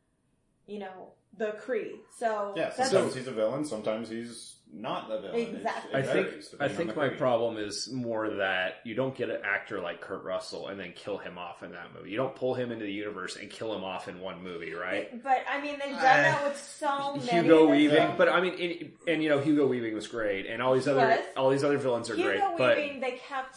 you know, the Kree. So yeah, that's sometimes he's a villain, sometimes he's not a villain. It- Exactly. it I think varies, I depending think on the my Kree. problem is more that you don't get an actor like Kurt Russell and then kill him off in that movie. You don't pull him into the universe and kill him off in one movie, right? But I mean, they've done Uh, that with so many. Hugo of them. Weaving, but I mean, in, and you know, Hugo Weaving was great, and all these other Was? all these other villains are Hugo great, but Weaving they kept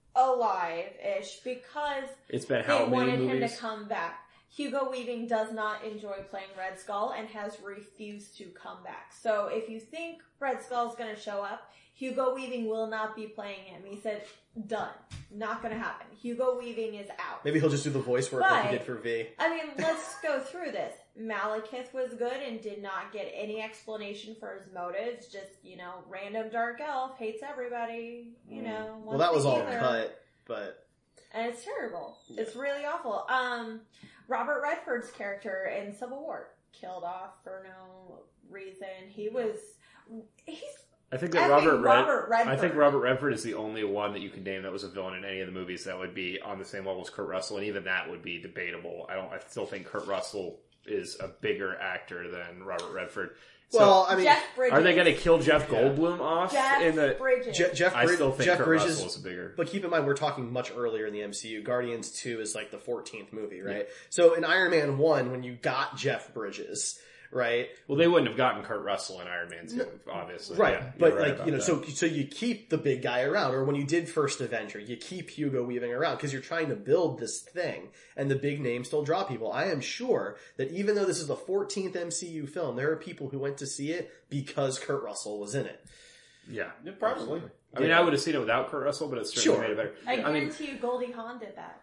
alive-ish because it's been they how many wanted him movies? to come back. Hugo Weaving does not enjoy playing Red Skull and has refused to come back. So if you think Red Skull is going to show up, Hugo Weaving will not be playing him. He said, done. Not going to happen. Hugo Weaving is out. maybe he'll just do the voice work like he But- did for V. I mean, let's go through this. Malekith was good and did not get any explanation for his motives. Just, you know, random dark elf, hates everybody, you know. Well, that was all together. cut, but... And it's terrible. It's really awful. Um, Robert Redford's character in Civil War killed off for no reason. He was, he's, I think I that think Robert, Red, Robert Redford. I think Robert Redford is the only one that you can name that was a villain in any of the movies that would be on the same level as Kurt Russell, and even that would be debatable. I don't. I still think Kurt Russell is a bigger actor than Robert Redford. So, Well, I mean, Jeff Bridges. are they going to kill Jeff Goldblum off Jeff in the? Bridges. Je- Jeff, I Brid- still think Jeff Kurt Bridges... Russell is bigger. But keep in mind, we're talking much earlier in the M C U. Guardians two is like the fourteenth movie, right? So in Iron Man one, when you got Jeff Bridges, right? Well, they wouldn't have gotten Kurt Russell in Iron Man two, obviously. Right. Yeah, but you're right like, about you know, that. so so you keep the big guy around, or when you did First Avenger, you keep Hugo Weaving around because you're trying to build this thing, and the big names still draw people. I am sure that even though this is the fourteenth M C U film, there are people who went to see it because Kurt Russell was in it. yeah. Yeah, probably. I mean, I would have seen it without Kurt Russell, but it certainly Sure. made it better. I I mean, guarantee you Goldie Hawn did that.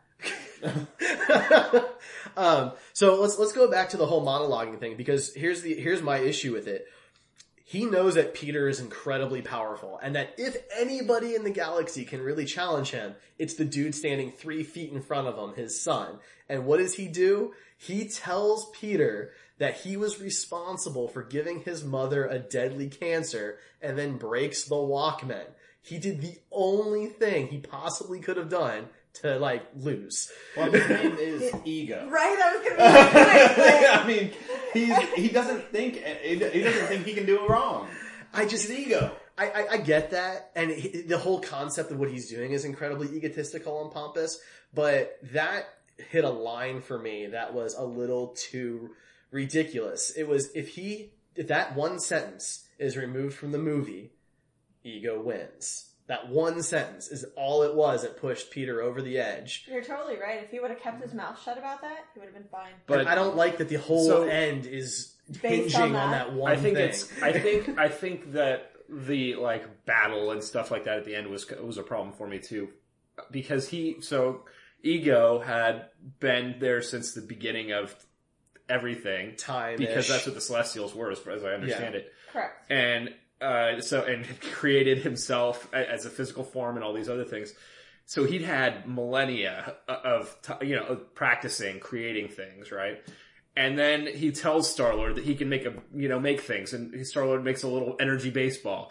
um, so let's let's go back to the whole monologuing thing because here's the here's my issue with it. He knows that Peter is incredibly powerful, and that if anybody in the galaxy can really challenge him, it's the dude standing three feet in front of him, his son. And what does he do? He tells Peter that he was responsible for giving his mother a deadly cancer, and then breaks the Walkman. He did the only thing he possibly could have done to, like, lose. Well, his name is Ego. Right? I was going to be like, right, like, I mean, he's he doesn't think he doesn't think he can do it wrong. I just His ego. I, I, I get that, and he, the whole concept of what he's doing is incredibly egotistical and pompous, but that hit a line for me that was a little too ridiculous. It was, if he, if that one sentence is removed from the movie, Ego wins. That one sentence is all it was that pushed Peter over the edge. you're totally right. If he would have kept his mouth shut about that, he would have been fine. but And I don't like that the whole So- end is Based hinging on on that. that one I think thing. it's. I think. I think that the like battle and stuff like that at the end was was a problem for me too. because he, so Ego had been there since the beginning of everything. Time. Because that's what the Celestials were, as, as I understand Yeah. it. Correct. And, uh, so, and created himself as a physical form and all these other things. So he'd had millennia of, you know, of practicing, creating things, right? And then he tells Star-Lord that he can make a, you know, make things, and Star-Lord makes a little energy baseball.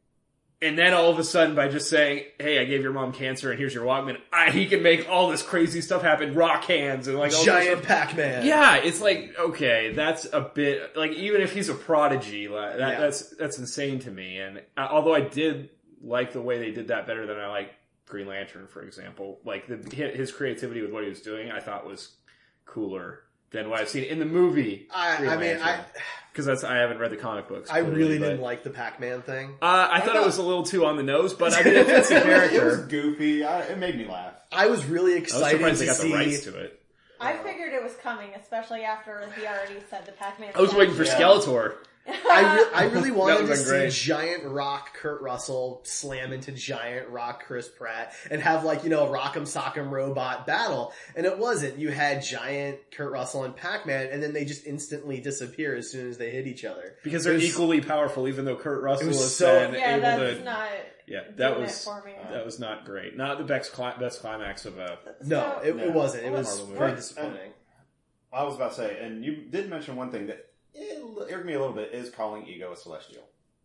And then all of a sudden, by just saying, hey, I gave your mom cancer and here's your Walkman, I, he can make all this crazy stuff happen, rock hands and like all Giant this Pac-Man. Yeah, it's like, okay, that's a bit, like, even if he's a prodigy, like, that, Yeah. that's, that's insane to me. And uh, although I did like the way they did that better than I like Green Lantern, for example, like the, his creativity with what he was doing, I thought was cooler than what I've seen in the movie. I, Green I mean, I Lantern. Because that's I haven't read the comic books. I clearly, really but- didn't like the Pac-Man thing. Uh, I, thought it was a little too on the nose, but I mean, it fits the It was character. goofy. I, it made me laugh. I was really I was excited surprised to they got see. the rights to it. I figured it was coming, especially after he already said the Pac-Man. I was waiting for Yeah. Skeletor. I, re- I really wanted would've to been see great. giant rock Kurt Russell slam into giant rock Chris Pratt and have like, you know, a Rock'em Sock'em robot battle. And it wasn't. You had giant Kurt Russell and Pac-Man and then they just instantly disappear as soon as they hit each other. Because they're It was- equally powerful, even though Kurt Russell was is so- then Yeah, able that's to. not. Yeah, that doing was it for me. that was not great. Not the best cli- best climax of a. No, So- it, No. it wasn't. It Well, was Marvel movie. very And- disappointing. I was about to say, and you did mention one thing that it irked me a little bit, is calling Ego a Celestial.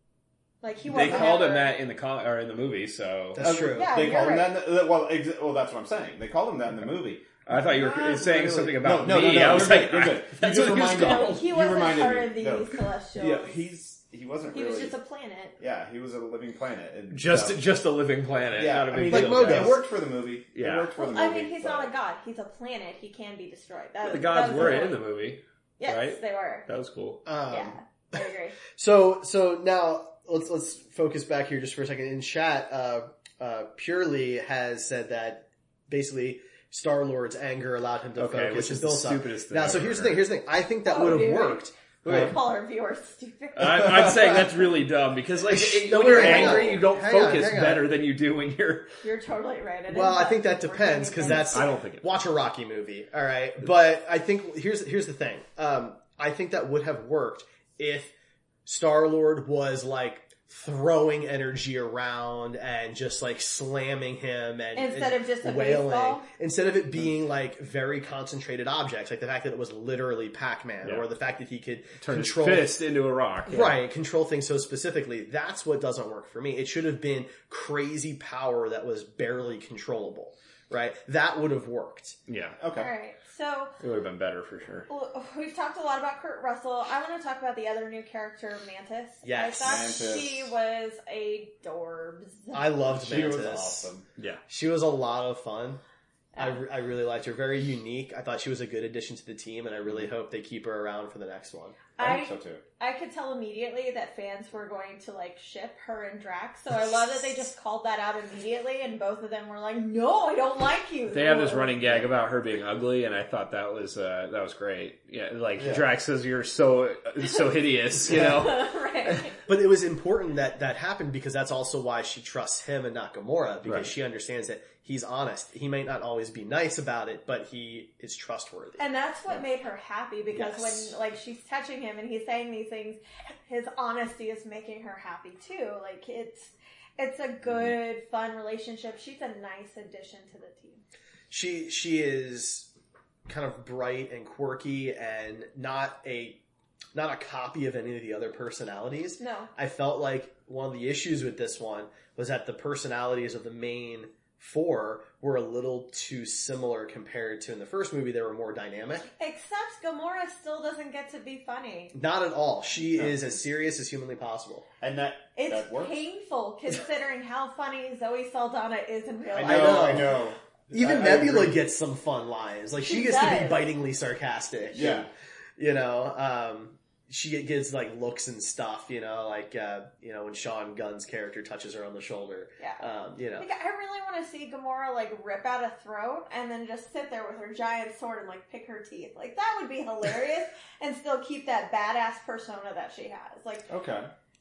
Like he They wasn't called him ever- that in the com- or in the movie, so That's true. Yeah, They you're called him right. that in the, well, ex- well, that's what I'm saying. They called him that in the movie. I thought you were Not saying really. something about No, no, me. no, no, I was you're like, good, you're good. that's You what just he was reminded me. called. No, he You wasn't reminded part me. of the No. Celestials. Yeah, he's he wasn't he really. was just a planet. yeah, he was a living planet. And Just so- just a living planet. yeah, not a I big mean, like deal, Mogo. guys. it worked for the movie. Yeah. It worked for Well, the I movie. mean, he's but- not a god. He's a planet. He can be destroyed. That, The that gods was were the in the point. movie. Yes, right? they were. That was cool. Um, Yeah, I agree. So, so now let's, let's focus back here just for a second. In chat, uh, uh, Purely has said that basically Star-Lord's anger allowed him to Okay, focus which and is the build up. stupidest thing Now, so I've here's the ever thing, here's the thing. I think that Oh, would have dude. worked. We Wait, call our viewers stupid. I, I'm saying that's really dumb because, like, it- No, when you're wait, hang angry, on. you don't Hang on, focus hang on. better than you do when you're. You're totally right. It Well, ends I up think that working depends because against that's I don't think it- watch a Rocky movie. All right, but I think here's here's the thing. Um, I think that would have worked if Star-Lord was like throwing energy around and just like slamming him and Instead and of just a wailing baseball? instead of it being like very concentrated objects, like the fact that it was literally Pac-Man Yeah. or the fact that he could Turn his control fist into a rock. Right, control things so specifically. That's what doesn't work for me. It should have been crazy power that was barely controllable. Right? That would have worked. Yeah. Okay. All right, so It would have been better for sure. well, we've talked a lot about Kurt Russell. I want to talk about the other new character, Mantis. Yes. I thought Mantis. she was a dorbs. I loved She Mantis. was awesome. Yeah. She was a lot of fun. I, Yeah. re- I really liked her. Very unique. I thought she was a good addition to the team, and I really hope they keep her around for the next one. I I think so too. I could tell immediately that fans were going to like ship her and Drax, so I love that they just called that out immediately, and both of them were like, "No, I don't like you." They have this running gag about her being ugly, and I thought that was uh, that was great. Yeah, like Yeah. Drax says, "You're so so hideous," you know. right. But it was important that that happened because that's also why she trusts him and not Gamora, because Right. she understands that he's honest. He may not always be nice about it, but he is trustworthy. And that's what made her happy because Yes. when like she's touching him and he's saying these things, his honesty is making her happy too. Like it's it's a good, fun relationship. She's a nice addition to the team. She she is kind of bright and quirky and not a not a copy of any of the other personalities. No. I felt like one of the issues with this one was that the personalities of the main four were a little too similar compared to in the first movie. They were more dynamic. Except Gamora still doesn't get to be funny. Not at all. She is as serious as humanly possible. And that It's that works. painful considering how funny Zoe Saldana is in real I life. know. know. I know. Even I- I Nebula agree. gets some fun lines. Like she, She gets to does. be bitingly sarcastic. Yeah. You know, um, she get- gets like looks and stuff, you know, like, uh, you know, when Sean Gunn's character touches her on the shoulder. Yeah. Um, you know. Like, I really want to see Gamora like rip out a throat and then just sit there with her giant sword and like pick her teeth. Like that would be hilarious and still keep that badass persona that she has. Like Okay.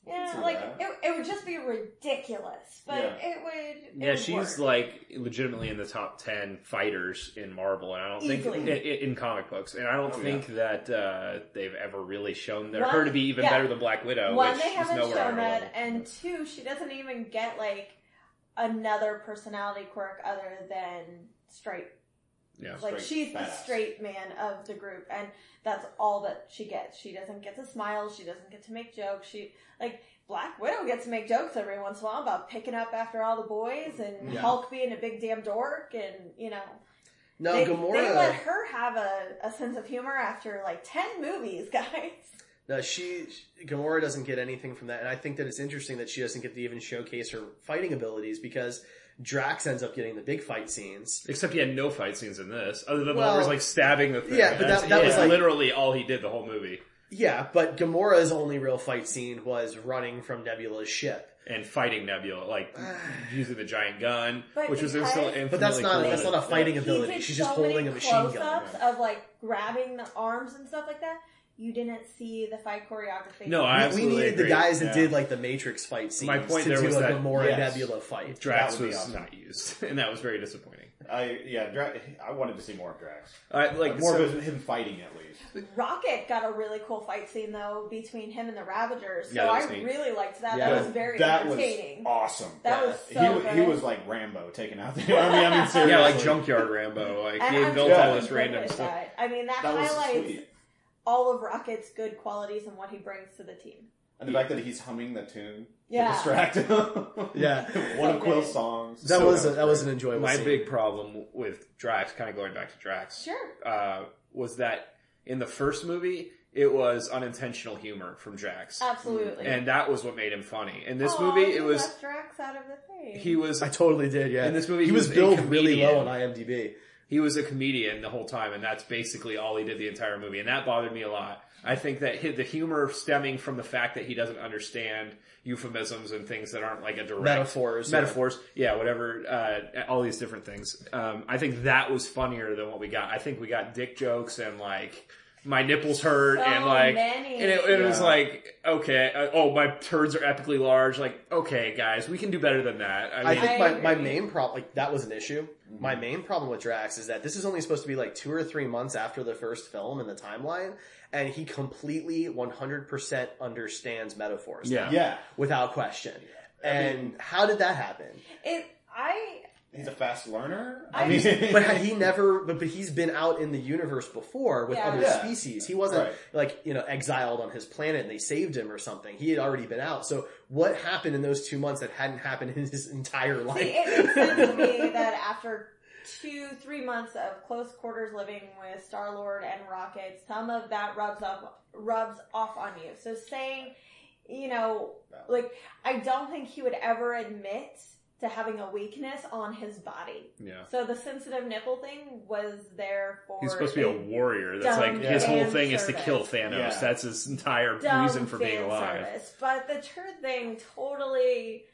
Yeah, see like that. it, it would just be ridiculous, but Yeah. it would. It Yeah, would she's work. like legitimately in the top ten fighters in Marvel, and I don't Easily. think in, in comic books, and I don't Oh, think that uh, they've ever really shown their, One- her to be even yeah. better than Black Widow. One, which they is haven't nowhere shown on her that, level. and two, she doesn't even get like another personality quirk other than straight. Yeah, Like Straight she's the badass. straight man of the group, and that's all that she gets. She doesn't get to smile. She doesn't get to make jokes. She like Black Widow gets to make jokes every once in a while about picking up after all the boys and Yeah. Hulk being a big damn dork, and you know. No, they, Gamora. they let her have a, a sense of humor after like ten movies, guys. No, she Gamora doesn't get anything from that, and I think that it's interesting that she doesn't get to even showcase her fighting abilities because Drax ends up getting the big fight scenes. except he had no fight scenes in this, other than the Well, one where he's like stabbing the thing. yeah, but that- That's that it. was, like- literally all he did the whole movie, Yeah, but Gamora's only real fight scene was running from Nebula's ship. and fighting Nebula, like using the giant gun, But which was because- still But that's infinitely not cool. that's not a fighting He ability. did She's so just holding many a machine gun. close-ups of like grabbing the arms and stuff like that. You didn't see the fight choreography. No, I We, we absolutely needed the agree. guys that Yeah. did like the Matrix fight scenes My point to there do was a that- Gamora yes. Nebula fight. Drax That would be was awesome. not used, and that was very disappointing. I yeah, Dra- I wanted to see more of Drax. I like More so- of him fighting at least. Rocket got a really cool fight scene though between him and the Ravagers. So Yeah, that was I neat. really liked that. Yeah. That was very That was entertaining. awesome. That Yeah. was so he, wa- he good. was like Rambo taking out the army. I mean, seriously. yeah, like Junkyard Rambo. Like And he I'm built really all this good random with stuff. that. I mean, that, That was highlights sweet. all of Rocket's good qualities and what he brings to the team. And the fact that he's humming the tune Yeah. to distract him. Yeah. One So of Quill's good. songs. That So was a, that was an great. enjoyable My scene. big problem with Drax, kind of going back to Drax, Sure. uh, was that in the first movie, it was unintentional humor from Drax. Absolutely. And that was what made him funny. In this Aw, movie, you it was, left Drax out of the thing. he was, I totally did. Yeah, In this movie, he, he was, was a billed really comedian. low on IMDb. he was a comedian the whole time, and that's basically all he did the entire movie, and that bothered me a lot. I think that hi- the humor stemming from the fact that he doesn't understand euphemisms and things that aren't like a direct Metaphors, yeah. metaphors, yeah, whatever, uh, all these different things. Um, I think that was funnier than what we got. I think we got dick jokes and like my nipples hurt So and like, many. and it, it was Yeah. like, okay, uh, oh, my turds are epically large. Like, okay, guys, we can do better than that. I I mean, think I my, agree. my main problem, like that was an issue. My main problem with Drax is that this is only supposed to be like two or three months after the first film in the timeline, and he completely one hundred percent understands metaphors. Yeah. Yeah. without question. I And mean- how did that happen? It, I, He's a fast learner. I- But he never, but, but he's been out in the universe before with Yeah. other Yeah. species. He wasn't Right. like, you know, exiled on his planet and they saved him or something. He had already been out. So what happened in those two months that hadn't happened in his entire life? see, it makes sense to me that after two, three months of close quarters living with Star-Lord and Rocket, some of that rubs up, rubs off on you. So saying, you know, like, I don't think he would ever admit to having a weakness on his body. yeah. So the sensitive nipple thing was there for... He's supposed to be a warrior. That's dumb like his whole fan thing is to service. kill Thanos. Yeah. That's his entire dumb reason for being fan alive. service. But the turd thing totally...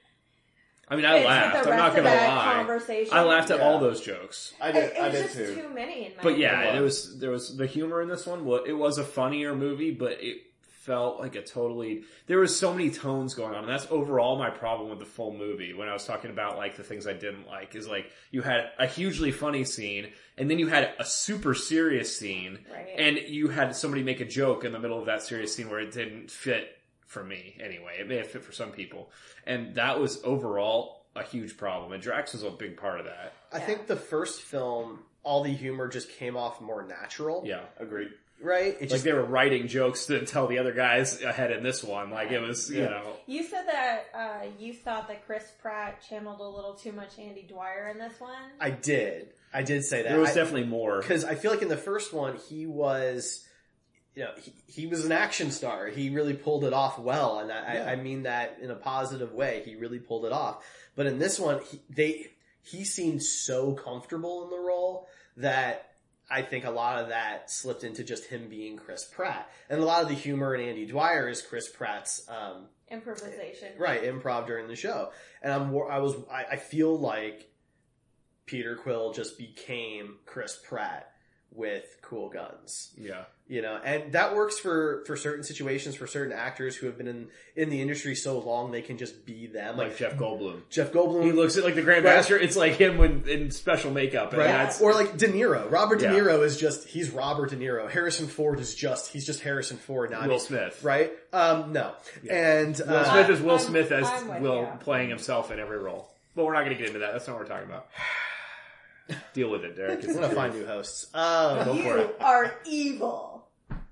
I mean, I fits with laughed. the I'm not rest of gonna that lie. Conversation. I laughed at Yeah. all those jokes. I It, did. it I was did just too. too many in my But yeah, It it was. was there was the humor in this one. Well, it was a funnier movie, but it felt like a totally. There was so many tones going on, and that's overall my problem with the full movie. When I was talking about like the things I didn't like, is like you had a hugely funny scene, and then you had a super serious scene, Right. and you had somebody make a joke in the middle of that serious scene where it didn't fit for me anyway. It may have fit for some people, and that was overall a huge problem. And Drax was a big part of that. I Yeah. think the first film, all the humor just came off more natural. Yeah. Agreed. Right? It Like just, they were writing jokes to tell the other guys ahead in this one. Like it was, you Yeah. know, You said that uh, you thought that Chris Pratt channeled a little too much Andy Dwyer in this one. I did. I did say that. there was I- definitely more. Because I feel like in the first one, he was, you know, he, he was an action star. He really pulled it off well, and I, Yeah. I, I mean that in a positive way. He really pulled it off. But in this one, he, they he seemed so comfortable in the role that I think a lot of that slipped into just him being Chris Pratt, and a lot of the humor in Andy Dwyer is Chris Pratt's um, Improvisation. right improv during the show. And I'm wor- I was I, I feel like Peter Quill just became Chris Pratt with cool guns. Yeah. You know, and that works for, for certain situations, for certain actors who have been in, in the industry so long, they can just be them. Like, Like, Jeff Goldblum. Jeff Goldblum. He looks at like the Grand Right. Master. It's like him when, in special makeup. And Right. that's, Or like De Niro. Robert Yeah. De Niro is just, he's Robert De Niro. Harrison Ford is just, he's just Harrison Ford now. Will Smith. Right? Um, no. And, Will uh, Smith is Will I'm- Smith as I'm with Will you. playing himself in every role. But we're not going to get into that. That's not what we're talking about. Deal with it, Derek. I'm gonna find new hosts. Um, Go for You it. are evil.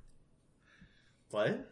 what?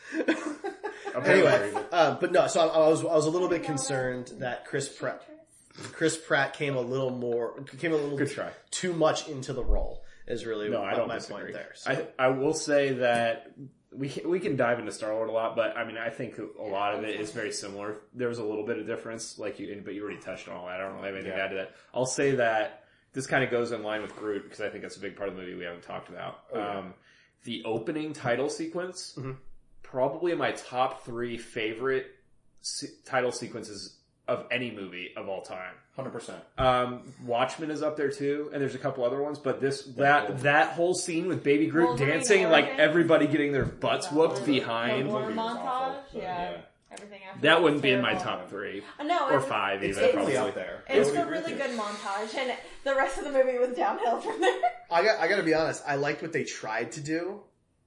Apparently, Anyway, uh, but no, so I, I was, I was a little bit concerned that Chris Pratt, Chris Pratt came a little more, came a little Good try. too much into the role. Is really No, I don't my disagree. point there. So. I I will say that we can, we can dive into Star Lord a lot, but I mean I think a lot of it is very similar. There was a little bit of difference, like you, but you already touched on all that. I don't really have anything to add to that. I'll say that this kind of goes in line with Groot because I think that's a big part of the movie we haven't talked about. Oh, yeah. um, the opening title sequence, Mm-hmm. probably my top three favorite se- title sequences of any movie of all time. one hundred percent. Um, Watchmen is up there too, and there's a couple other ones, but this, that, that whole scene with Baby Groot Wolverine dancing and like origin. everybody getting their butts whooped The behind, war Movie was montage, awful, but yeah. yeah. Everything after that was wouldn't be in my terrible. top three. Uh, No, Or it's- five it's even, definitely probably. up there. It's I would a agree really with you. good montage, and the rest of the movie was downhill from there. I got, I got to be honest. I liked what they tried to do,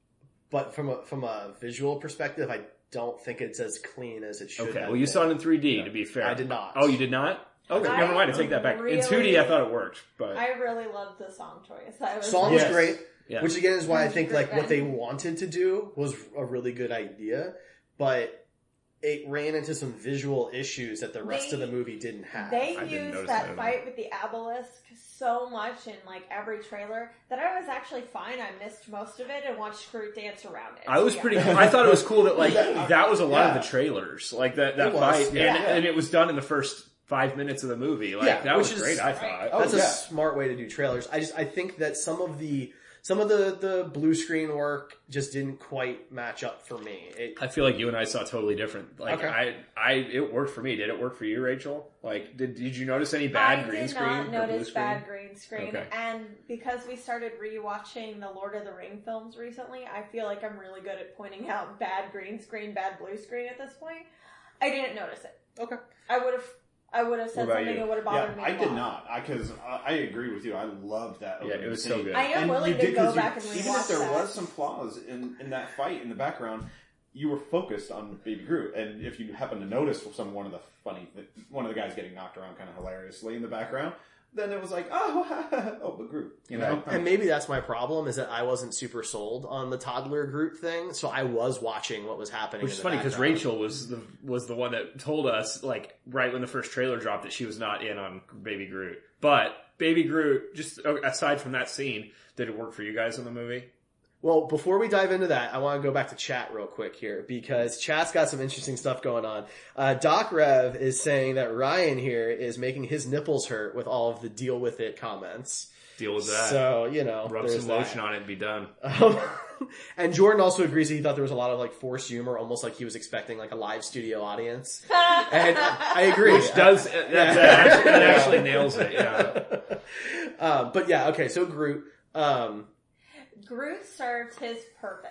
but from a from a visual perspective, I don't think it's as clean as it should. Okay, have well you been. saw it in three D, to be fair. I did not. Oh, you did not? Okay, I never mind, I take that back. In two D really- I thought it worked, but... I really loved the song choice. I was Song like, was great, Yeah. which again is why I Sounds think great, like what they Ben. wanted to do was a really good idea, but it ran into some visual issues that the rest They- of the movie didn't have. They I didn't used notice that that at fight with the obelisk so much in like every trailer that I was actually fine. I missed most of it and watched Groot dance around it. I was Yeah. pretty cool. I thought it was cool that like that was a lot Yeah. of the trailers, like that that It was, fight, yeah. and, and it was done in the first five minutes of the movie. Like Yeah, that was which is- great. I thought. Oh, That's yeah. a smart way to do trailers. I just I think that some of the some of the the blue screen work just didn't quite match up for me. It, I feel like you and I saw totally different. Like Okay. I, I, it worked for me. Did it work for you, Rachel? Like, did did you notice any bad I green did screen not or blue notice screen? bad green screen, Okay. and because we started rewatching the Lord of the Ring films recently, I feel like I'm really good at pointing out bad green screen, bad blue screen at this point. I didn't notice it. okay. I would have, I would have said What about something you? that would have Yeah, bothered me. I a did lot. not. Because I, I agree with you. I loved that. Yeah, opening it was scene. so good. I am And willing you to did, go 'cause you- back and even if rewatch there that. was some flaws in, in that fight in the background, you were focused on Baby Groot, and if you happen to notice some one of the funny, one of the guys getting knocked around kind of hilariously in the background, then it was like, oh, oh, but Groot, you know. And maybe that's my problem is that I wasn't super sold on the toddler Groot thing, so I was watching what was happening. Which in is the funny because background. Rachel was the was the one that told us like right when the first trailer dropped that she was not in on Baby Groot. But Baby Groot, just aside from that scene, did it work for you guys in the movie? Well, before we dive into that, I want to go back to chat real quick here because chat's got some interesting stuff going on. Uh, Doc Rev is saying that Ryan here is making his nipples hurt with all of the deal with it comments. Deal with that. So, you know, Rub there's some that. lotion on it and be done. Um, and Jordan also agrees that he thought there was a lot of like forced humor, almost like he was expecting like a live studio audience. And I agree. Which does that, that, actually, that actually nails it. Yeah. Uh, but yeah, okay, so Groot. Um, Groot served his purpose.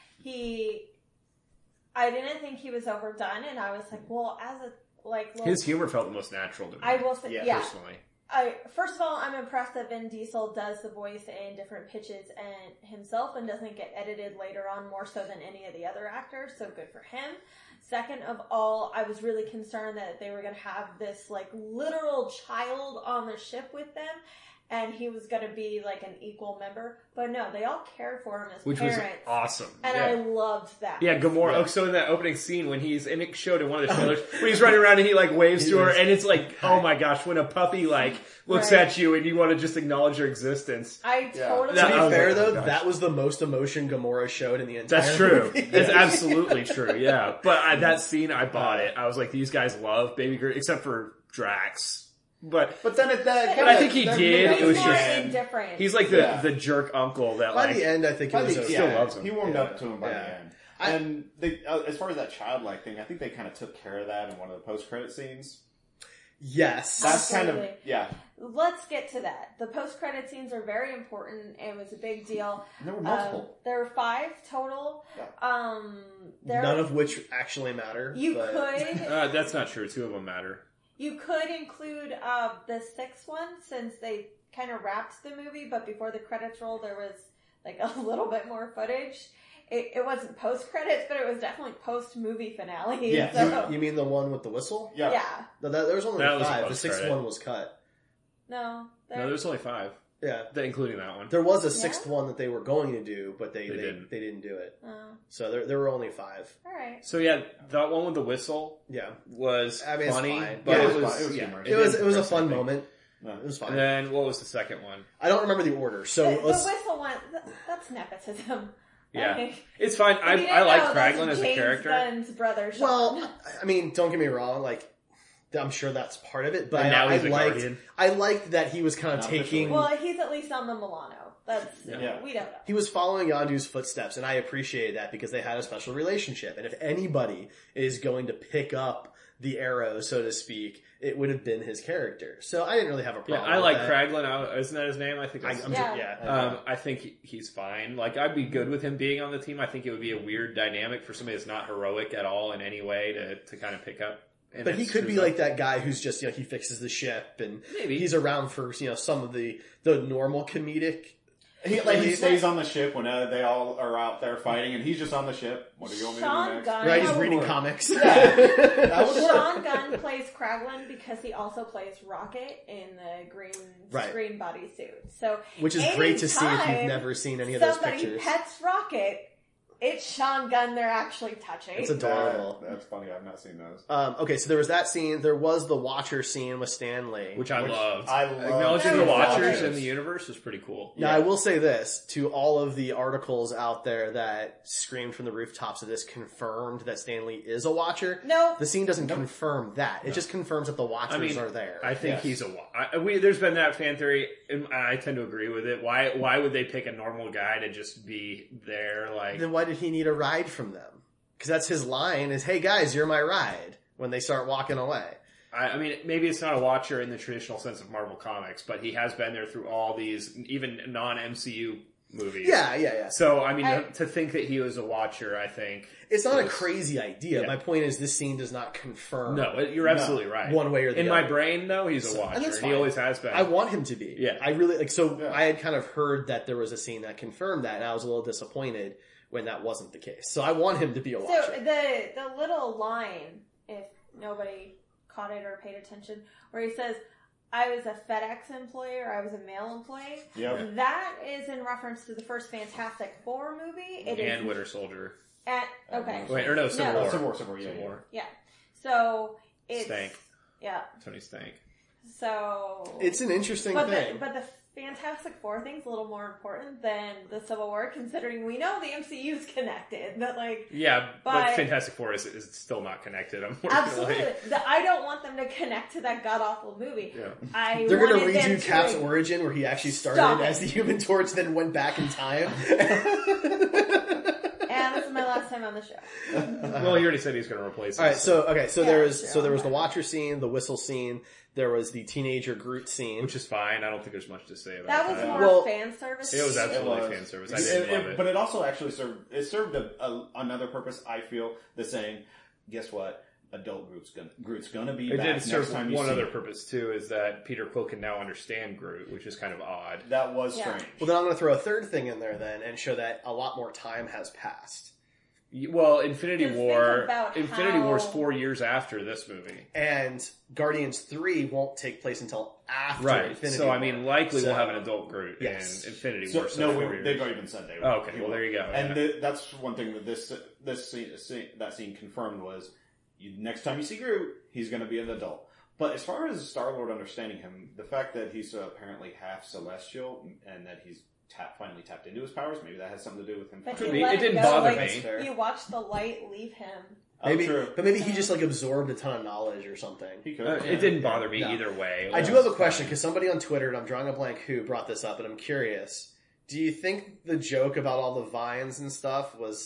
He, I didn't think he was overdone, and I was like, well, as a like, well, His humor felt the most natural to me. I will say, Yeah, yeah. personally. I first of all, I'm impressed that Vin Diesel does the voice in different pitches and himself, and doesn't get edited later on more so than any of the other actors. So good for him. Second of all, I was really concerned that they were going to have this like literal child on the ship with them, and he was going to be like an equal member. But no, they all cared for him as Which parents, was awesome. and yeah. I loved that. Yeah, Gamora. Oh, so in that opening scene when he's, and it showed in one of the trailers, when he's running around and he like waves He to her, is- and it's like, oh my gosh, when a puppy like looks Right. at you and you want to just acknowledge her existence. I yeah. totally. To That- be I was fair like, oh though, gosh. that was the most emotion Gamora showed in the entire That's true. movie. That's absolutely true. Yeah, but I, that scene, I bought it. I was like, these guys love Baby Groot, except for Drax. But But then at that, But I think he that- did. that It was He's the more just- end. indifferent. he's like the Yeah. the jerk uncle that By like. the end, I think it By was the, okay. still yeah, loves him. He warmed Yeah. up to him by Yeah. the end. I- And they, uh, as far as that childlike thing, I think they kind of took care of that in one of the post-credit scenes. Yes. That's kind of, Absolutely. yeah. let's get to that. The post-credit scenes are very important. It was a big deal. And there were Um, multiple. there were five total. Yeah. Um, there, None of which actually matter. you but... could Uh, that's not true. Two of them matter. you could include uh, the sixth one since they kind of wrapped the movie, but before the credits roll, there was like a little bit more footage. It, it wasn't post credits, but it was definitely post movie finale. Yeah. so, You, you mean the one with the whistle? Yeah. yeah. No, that, there was only That was a five. The sixth post-credit. one was cut. No. There, No, there's only five, Yeah. th- including that one. There was a sixth one that they were going to do, but they They they, didn't. they didn't do it. oh, So there there were only five. all right. So yeah, that one with the whistle Yeah. was I mean, it's funny, fine. but Yeah, it it was, was fine. It was yeah, humorous. It was didn't it was a progress fun anything. moment. No. It was fine. And then what was the second one? I don't remember the order, so the, the let's. whistle one, th- that's nepotism. Yeah, Like, it's fine. I if you I didn't like know, that's Kraglin as a James character. Gunn's brother, Sean. Well, I mean, don't get me wrong. Like, I'm sure that's part of it, but And I, now I he's a liked Guardian. I liked that he was kind of Not taking. officially. well, he's at least on the Milano. That's Yeah. we don't know. He was following Yondu's footsteps, and I appreciated that because they had a special relationship. And if anybody is going to pick up the arrow, so to speak, it would have been his character. So I didn't really have a Yeah, problem. I with like that. Kraglin. I- Isn't that his name? I think. I, That's, I'm Yeah. Just, yeah. um, I think he- he's fine. Like, I'd be good with him being on the team. I think it would be a weird dynamic for somebody that's not heroic at all in any way to, to kind of pick up. And But he it's could be true. like that guy who's just, you know, he fixes the ship and Maybe. he's around for, you know, some of the, the normal comedic. He, like, he stays on the ship when uh, they all are out there fighting, and he's just on the ship. What do you want me to do Sean next? Gunn, Right, he's would reading work. comics. That would work. Sean Gunn plays Kraglin because he also plays Rocket in the green Right. screen bodysuit. So, Which is great to see if you've anytime never seen any of those somebody pictures. pets Rocket, it's Sean Gunn they're actually touching. It's adorable. That- that's funny. I've not seen those. Um, okay, so there was that scene. There was the Watcher scene with Stanley. Which I Which loved. I love. Acknowledging That the was Watchers hilarious. in the universe was pretty cool. Now, Yeah. I will say this to all of the articles out there that screamed from the rooftops of this confirmed that Stanley is a Watcher. No. The scene doesn't confirm that. It just confirms that the Watchers I mean, are there. I think Yes. he's a. wa- I, we, there's been that fan theory, and I tend to agree with it. Why? Why would they pick a normal guy to just be there? Like, Then why did he need a ride from them? Because that's his line is, hey guys, you're my ride, when they start walking away. I, I mean, maybe it's not a Watcher in the traditional sense of Marvel Comics, but he has been there through all these, even non-M C U movies. Yeah, yeah, yeah. So, I mean, I- to think that he was a Watcher, I think. It's not a was- crazy idea. Yeah. My point is this scene does not confirm. No, you're absolutely right. One way or the In my other. brain, though, he's a So- and Watcher. that's And he fine. always has been. I want him to be. Yeah. I really, like, so Yeah. I had kind of heard that there was a scene that confirmed that, and I was a little disappointed when that wasn't the case. So I want him to be a So Watcher. the the little line, if nobody caught it or paid attention, where he says, "I was a FedEx employee" or "I was a mail employee," Yep. that is in reference to the first Fantastic Four movie. It is and Winter Soldier. at okay. Wait, or no, Civil No. War. Civil War, Civil War, yeah, Civil yeah. War. Yeah. So it's Stank. Yeah. Tony Stank. So It's an interesting but thing. the but the Fantastic Four thing's a little more important than the Civil War, considering we know the M C U's connected. But like, Yeah, but, But- Fantastic Four is, is still not connected, unfortunately. absolutely, the, I don't want them to connect to that god awful movie. Yeah. I They're going to wanted them redo Cap's to- origin where he actually started Stop it. as the Human Torch, then went back in time. And this is my last time on the show. Well, you already said he's going to replace him. All right, so okay, so Yeah, there was sure, so there was the okay. Watcher scene, the whistle scene, there was the teenager Groot scene. Which is fine. I don't think there's much to say about That that. was more Well, fan service. It was It absolutely was. fan service. I It- didn't it- love it. But it also actually served, it served a, a, another purpose, I feel, the saying, guess what? Adult Groot's gonna, Groot's gonna be It back did next serve time you one see other him. purpose, too, is that Peter Quill can now understand Groot, which is kind of odd. That was Yeah. strange. Well, then I'm going to throw a third thing in there then and show that a lot more time has passed. Well, Infinity Just think War, about Infinity how- War's four years after this movie. And Guardians three won't take place until after Right. Infinity So, War. I mean, likely So- we'll have an adult Groot Yes. in Infinity So, War. So no, four we, years. they've even said they. Oh, okay, he well, will. there you go, And yeah. the, that's one thing that this this scene, scene that scene confirmed was, you, next time you see Groot, he's going to be an adult. But as far as Star Lord understanding him, the fact that he's uh, apparently half celestial and that he's tap, finally tapped into his powers, maybe that has something to do with him. But Could he be. let It didn't go, bother like, me. That's fair. You watch the light leave him. Maybe, Oh, true. but maybe he just like absorbed a ton of knowledge or something. He could. Uh, yeah. it didn't bother me No. either way. I do have a question because somebody on Twitter, and I'm drawing a blank who brought this up, and I'm curious. Do you think the joke about all the vines and stuff was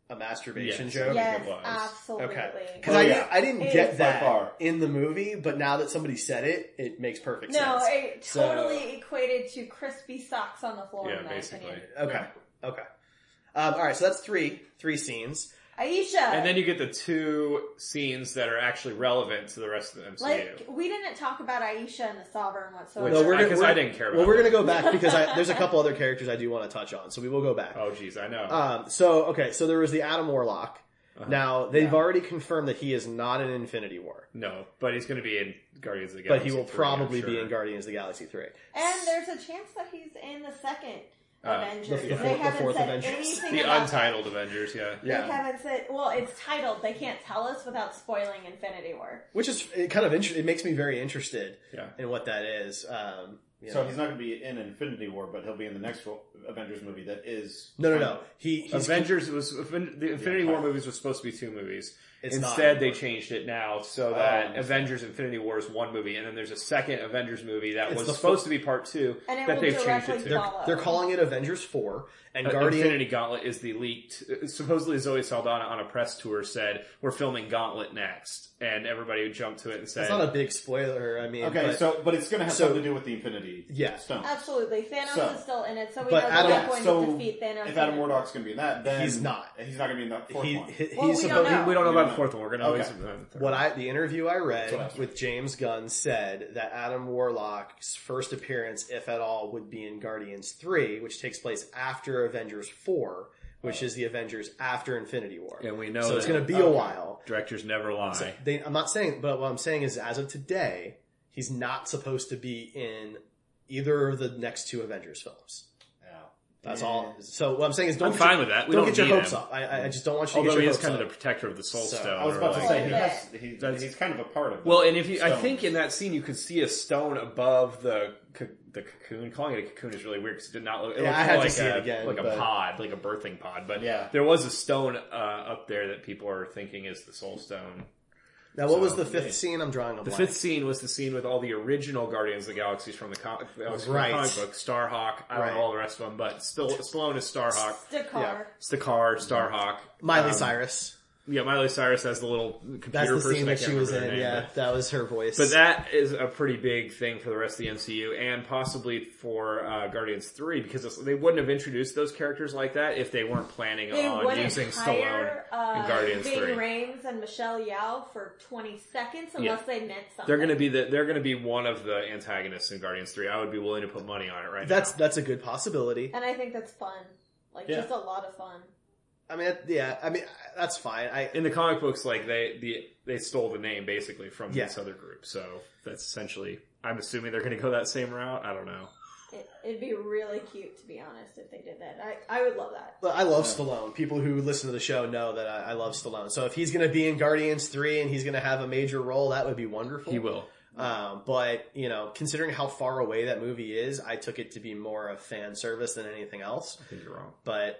a masturbation Yes. joke. Yes, it was. absolutely. Okay. Because Oh, I, yeah. didn't, I didn't It get is by that far. in the movie, but now that somebody said it, it makes perfect No, sense. it So- totally equated to crispy socks on the floor. Yeah, in my basically. opinion. Okay. Okay. Um, all right. So that's three. Three scenes. Aisha. And then you get the two scenes that are actually relevant to the rest of the M C U. like we didn't talk about Aisha and the Sovereign whatsoever. Which- No, we're gonna, because we're- I didn't care about Well, we're it. going to go back because I, there's a couple other characters I do want to touch on, so we will go back. Oh, geez, I know. Um, so okay, so there was the Adam Warlock. Uh-huh. Now they've Yeah. already confirmed that he is not in Infinity War, no, but he's going to be in Guardians of the but Galaxy. he will three, probably I'm be sure. in Guardians of the Galaxy three. And there's a chance that he's in the second Uh, Avengers. the- the they fourth- the haven't fourth said Avengers. anything The about untitled Avengers, yeah. That. Yeah. They haven't said. Well, it's titled. They can't tell us without spoiling Infinity War. Which is it kind of inter- it makes me very interested Yeah. in what that is. Um, you So know. he's not going to be in Infinity War, but he'll be in the next Avengers movie that is... no, no, no. He he's Avengers was the Infinity Yeah. War movies was supposed to be two movies. It's not Instead, they anymore. changed it now so Oh, that I see. Avengers Infinity War is one movie, and then there's a second Avengers movie that It's was the supposed fu- to be part two And it that will they've changed directly it to. they're, follow. they're calling it Avengers four and Uh, Guardian. Infinity Gauntlet is the leaked. Supposedly, Zoe Saldana on a press tour said, "We're filming Gauntlet next," and everybody jumped to it and said, That's not a big spoiler. I mean, Okay, but, so but it's going to have so- something to do with the Infinity Yeah. Stone. Absolutely, Thanos So- is still in it, so we But know Adam- they're going so to defeat Thanos. if Adam in it. Warlock's going to be in that, then He's not. He's not going to be in the fourth he, one. he- Well, he's we don't supposed. know. "We don't know You about don't the fourth one. We're going to Okay. always." What I the interview I read what I was with James Gunn said that Adam Warlock's first appearance, if at all, would be in Guardians three, which takes place after Avengers four, which is the Avengers after Infinity War. And we know so it's that- going to be a okay. while. Directors never lie. They, I'm not saying, but what I'm saying is, as of today, he's not supposed to be in either of the next two Avengers films. Yeah. That's Yeah. all. So what I'm saying is, don't I'm get fine your, with that. We don't don't get your need hopes him. up. I, I just don't want you to Although get he your is hopes kind up. of the protector of the Soul So, Stone. I was or about to like- say, he Well, has, he, that's- he's kind of a part of it. Well, and if you, I Stones. think in that scene you could see a stone above the co- the cocoon. Calling it a cocoon is really weird because it did not look. It Yeah, looked I had more to like see a, it again, like a but- pod, like a birthing pod. But Yeah. there was a stone uh, up there that people are thinking is the Soul Stone. Now, what So, was the fifth yeah. scene? I'm drawing a The blank. fifth scene was the scene with all the original Guardians of the Galaxies from the, com- that was from Right. the comic book. Starhawk, I don't Right. know all the rest of them, but still, Stallone is Starhawk. Stakar. Stakar, Starhawk. Miley Um, Cyrus. Yeah, Miley Cyrus has the little computer That's the person. scene I that can't she was remember in. their name, Yeah, but- that was her voice. But that is a pretty big thing for the rest of the M C U and possibly for uh, Guardians three because it's- they wouldn't have introduced those characters like that if they weren't planning They on wouldn't using hire Stallone uh, in Guardians Ving three. Rhames and Michelle Yeoh for twenty seconds unless they meant something. They're going to be the they're going to be one of the antagonists in Guardians three. I would be willing to put money on it right that's now. that's a good possibility. and I think that's fun. Like Yeah. just a lot of fun. I mean, yeah. I mean, that's fine. I In the comic books, like they the they stole the name basically from Yeah. this other group, so that's essentially. I'm assuming they're going to go that same route. I don't know. It, it'd be really cute, to be honest, if they did that. I, I would love that. I love Stallone. People who listen to the show know that I, I love Stallone. So if he's going to be in Guardians three and he's going to have a major role, that would be wonderful. He will. Um, but you know, considering how far away that movie is, I took it to be more of fan service than anything else. I think you're wrong. But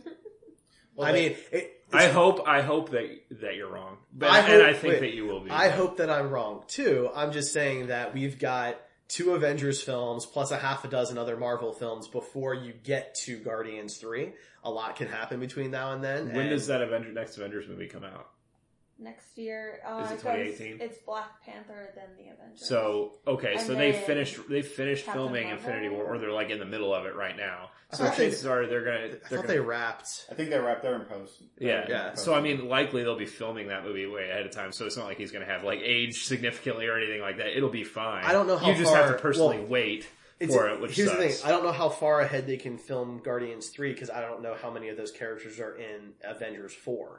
Well, I they- mean, it, I hope I hope that that you're wrong, but I and hope- I think wait, that you will be. I hope that I'm wrong too. I'm just saying that we've got two Avengers films plus a half a dozen other Marvel films before you get to Guardians three. A lot can happen between now and then. When and does that Avenger, next Avengers movie come out? Next year, uh, Is it goes- twenty eighteen? It's Black Panther, then the Avengers. So okay, And so they then finished they finished Captain filming Marvel? Infinity War, or they're like in the middle of it right now. I So thought they- chances are they're gonna. I They're thought gonna they wrapped. I think they wrapped there in post. yeah, Yeah. So I mean, likely they'll be filming that movie way ahead of time. So it's not like he's gonna have like age significantly or anything like that. It'll be fine. I don't know how you just have far- to personally well, wait It's, for it. Which here's sucks. the thing: I don't know how far ahead they can film Guardians three because I don't know how many of those characters are in Avengers four.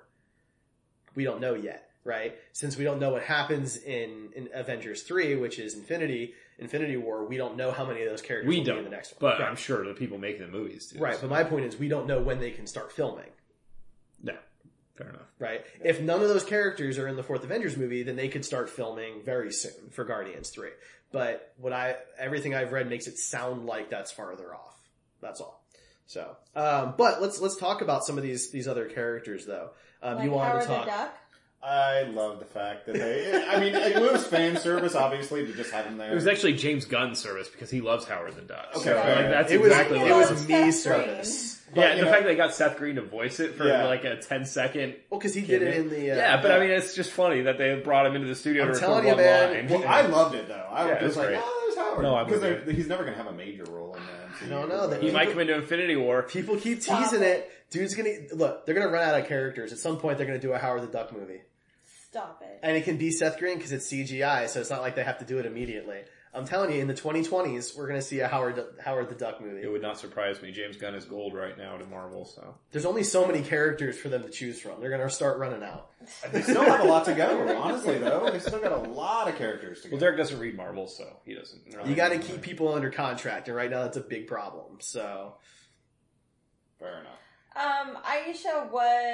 We don't know yet, right? Since we don't know what happens in, in Avengers three, which is Infinity Infinity War, we don't know how many of those characters we will don't. be in the next one. But right. I'm sure the people making the movies do. right. so- But my point is, we don't know when they can start filming. no, fair enough. Right? If none of those characters are in the fourth Avengers movie, then they could start filming very soon for Guardians three. But what I everything I've read makes it sound like that's farther off. That's all. So, um, but let's let's talk about some of these these other characters though. Um, like you wanted Howard to talk. the Duck. I love the fact that they. I mean, it was fan service, obviously, to just have him there. It was actually James Gunn's service because he loves Howard the Duck. Okay, so, fair. like, that's It was exactly it what was loves me Seth service. But, yeah, you the know, fact that they got Seth Green to voice it for Yeah. like a ten second. Well, because he did it in the. Uh, yeah, but I mean, it's just funny that they brought him into the studio I'm to record telling you, one man, line. well, I loved it though. I Yeah, was it was just like, great. oh, there's Howard. No, I'm because with they're- he's never going to have a major role in that. I don't know. he might come into Infinity War. People keep Stop teasing it. it. Dude's gonna look. They're gonna run out of characters at some point. They're gonna do a Howard the Duck movie, Stop it. and it can be Seth Green because it's C G I, so it's not like they have to do it immediately. I'm telling you, in the twenty twenties, we're gonna see a Howard Howard the Duck movie. It would not surprise me. James Gunn is gold right now to Marvel, so There's only so many characters for them to choose from. They're gonna start running out. They still have a lot to go. Honestly, though, they still got a lot of characters to go. well, Derek doesn't read Marvel, so he doesn't. You got to keep people under contract, and right now that's a big problem. So Fair enough. Um, Aisha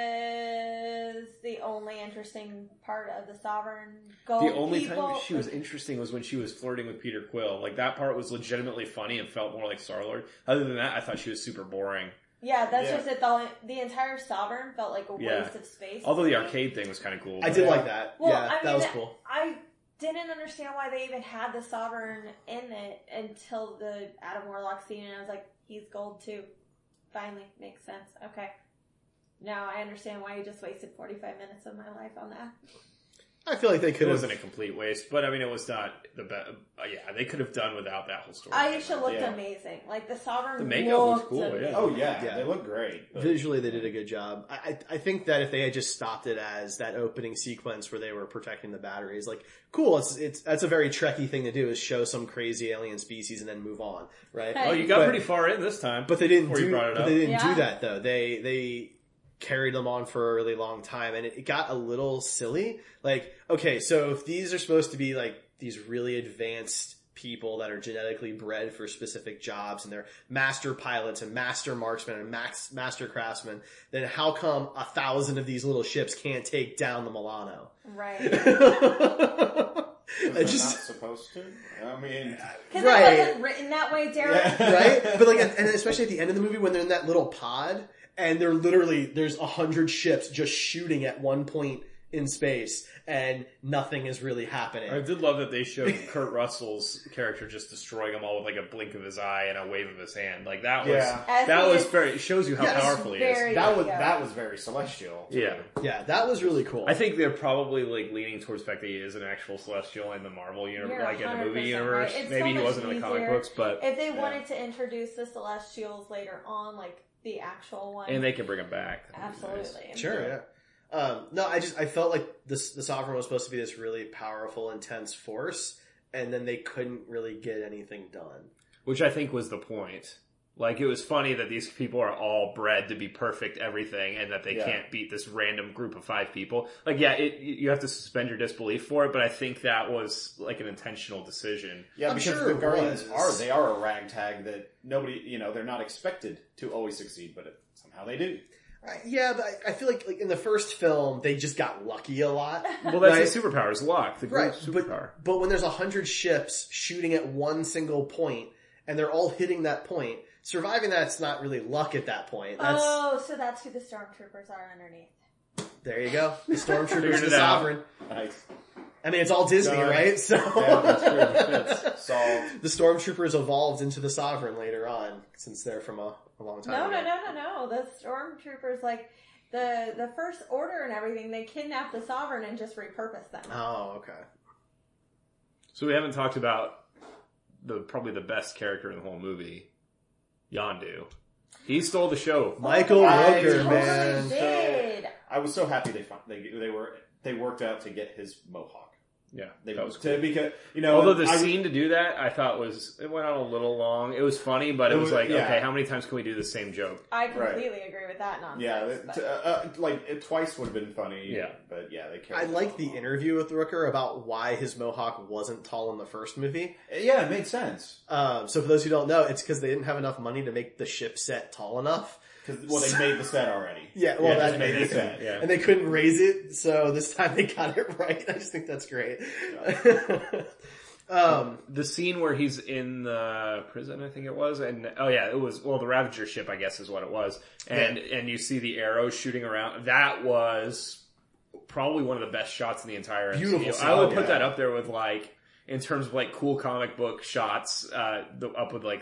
was the only interesting part of the Sovereign Gold The only people. time she was interesting was when she was flirting with Peter Quill. Like, that part was legitimately funny and felt more like Star-Lord. Other than that, I thought she was super boring. Yeah, that's Yeah. just it. The, the entire Sovereign felt like a Yeah. waste of space. Although the to me. arcade thing was kind of cool. I but- did like that. Well, yeah, I mean, that was cool. I didn't understand why they even had the Sovereign in it until the Adam Warlock scene, and I was like, he's gold too. Finally, makes sense. Okay. Now I understand why you just wasted forty-five minutes of my life on that. I feel like they It could have. wasn't a complete waste, but I mean, it was not the best. Uh, yeah, they could have done without that whole story. Aisha looked Yeah. amazing. Like, the Sovereign The makeup was looked cool, yeah. amazing. Oh yeah, Yeah. they look great. but- Visually, they did a good job. I, I I think that if they had just stopped it as that opening sequence where they were protecting the batteries, like, cool, it's it's that's a very Trekkie thing to do, is show some crazy alien species and then move on, right? Hey. Oh, you got But- pretty far in this time. But they didn't before you do. brought it But up. they didn't Yeah. do that though. They they carried them on for a really long time, and it, it got a little silly. Like, okay, so if these are supposed to be like these really advanced people that are genetically bred for specific jobs, and they're master pilots and master marksmen and max, master craftsmen, then how come a thousand of these little ships can't take down the Milano? Right. They're I just not supposed to. I mean, Because Right. it wasn't written that way, Derek. Yeah. right? But like, and especially at the end of the movie when they're in that little pod, and they're literally there's a hundred ships just shooting at one point in space, and nothing is really happening. I did love that they showed Kurt Russell's character just destroying them all with like a blink of his eye and a wave of his hand. Like that was Yeah. As that he was is- very. It shows you how Yes, powerful he very- is. that was Yeah. that was very celestial. too. Yeah. Yeah, that was really cool. I think they're probably like leaning towards the fact that he is an actual Celestial in the Marvel universe, You're like in the movie one hundred percent universe. right. It's Maybe so he much wasn't in the comic easier books, but If they wanted to introduce the Celestials later on, like the actual one, and they can bring him back. That'd be nice. absolutely. Sure, yeah. Um, no, I just I felt like this the Sovereign was supposed to be this really powerful, intense force, and then they couldn't really get anything done. Which I think was the point. Like, it was funny that these people are all bred to be perfect everything and that they Yeah. can't beat this random group of five people. Like, yeah, it, you have to suspend your disbelief for it, but I think that was, like, an intentional decision. Yeah, I'm because sure the it Guardians was. are they are a ragtag that nobody, you know, they're not expected to always succeed, but it, somehow they do. Uh, yeah, but I, I feel like like in the first film they just got lucky a lot. Well, that's right? the superpower, is luck. The Right, group's but, superpower. but when there's a hundred ships shooting at one single point and they're all hitting that point, surviving that's not really luck at that point. That's Oh, so that's who the stormtroopers are underneath. there you go. The stormtroopers, Figured the it out. Sovereign. Nice. I mean, it's all Disney, Done. right? So Yeah, that's true. That's solved. the stormtroopers evolved into the Sovereign later on, since they're from a, a long time No, ago. no, no, no, no. The stormtroopers, like the the first order and everything, they kidnapped the sovereign and just repurposed them. Oh, okay. So we haven't talked about the probably the best character in the whole movie, Yondu. He stole the show. Michael I Rooker, totally man. did. I was so happy they found, they they were they worked out to get his mohawk. Yeah, They that was to, cool. because you know Although the I- scene to do that, I thought was it went on a little long. It was funny, but it, It was was- like, yeah. okay, how many times can we do the same joke? I completely agree with that nonsense. Yeah, but- t- uh, uh, like it twice would have been funny. Yeah. but yeah, they. I carried it like the along. interview with Rooker about why his mohawk wasn't tall in the first movie. Yeah, it made sense Um, so for those who don't know, it's because they didn't have enough money to make the ship set tall enough. because well, they made the set already. Yeah, well, Yeah, that they made made it. the set. Yeah. And they couldn't raise it, so this time they got it right. I just think that's great. um, The scene where he's in the prison, I think it was, and oh yeah, it was well the Ravager ship, I guess is what it was, and and you see the arrows shooting around. That was probably one of the best shots in the entire M C U. Beautiful scene. I would Oh, put yeah. that up there with like in terms of like cool comic book shots, uh, the, up with like the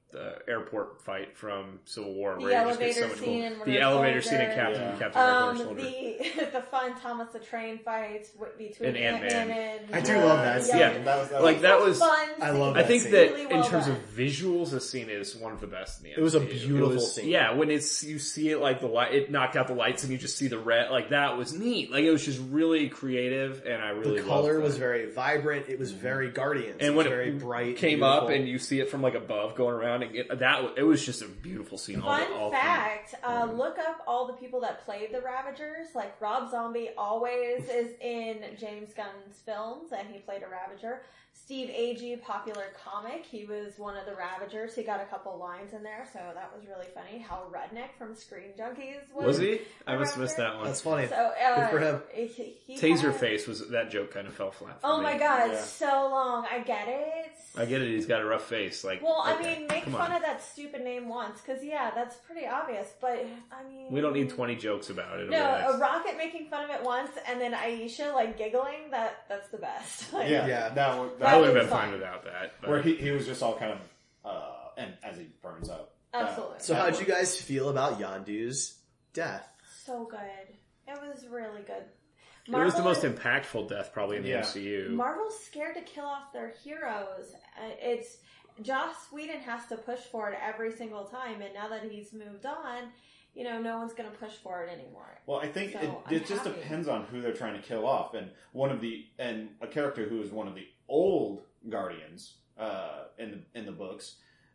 the airport fight from Civil War, The where you just get elevator so much scene cool. in The Winter elevator Soldier. scene in Captain Yeah. Captain America Um, Winter Soldier. the the fun Thomas the Train fights w- between And Ant-Man Ant-Man. and I do love that scene. Yeah. That was, that Like, was, that was- fun. I love scene. I think scene. that Really in well terms done. of visuals, the scene is one of the best in the M C U. It was a beautiful was- scene. Yeah, when it's you see it like the light, it knocked out the lights, and you just see the red. Like that was neat. Like it was just really creative, and I really The color loved was that. very vibrant. It was very Guardians. And it was when very it bright, came beautiful. up, and you see it from like above going around, and it, that was- it was just a beautiful scene. All Fun the, all fact, uh, look up all the people that played the Ravagers. Like, Rob Zombie always is in James Gunn's films, and he played a Ravager. Steve Agee, popular comic, he was one of the Ravagers. He got a couple lines in there, so that was really funny. Hal Rudnick from Screen Junkies was, was he? a I must have missed Ravager. that one. That's funny. So, uh, Good for him. He, he Taser had- face was that joke kind of fell flat. For Oh me. my god, Yeah. so long. I get it. I get it. He's got a rough face. Like, Well, I okay, mean, make come fun on. of that stupid name once, because yeah, that's pretty obvious. But I mean, We don't need twenty jokes about it. No, over the next- a Rocket making fun of it once, and then Aisha like giggling. That that's the best. Like, yeah, Yeah. that was, I that would have was been fun. fine without that. But where he, he was just all kind of, uh, and as he burns up. Uh, Absolutely. So that how'd you worked. guys feel about Yondu's death? So good. It was really good. it was the most is- impactful death probably in the Yeah. M C U. Marvel's scared to kill off their heroes. Uh, It's Joss Whedon has to push for it every single time, and now that he's moved on, you know, no one's going to push for it anymore. Well, I think So, it, I'm it just happy. depends on who they're trying to kill off, and one of the and a character who is one of the old Guardians uh, in the in the books.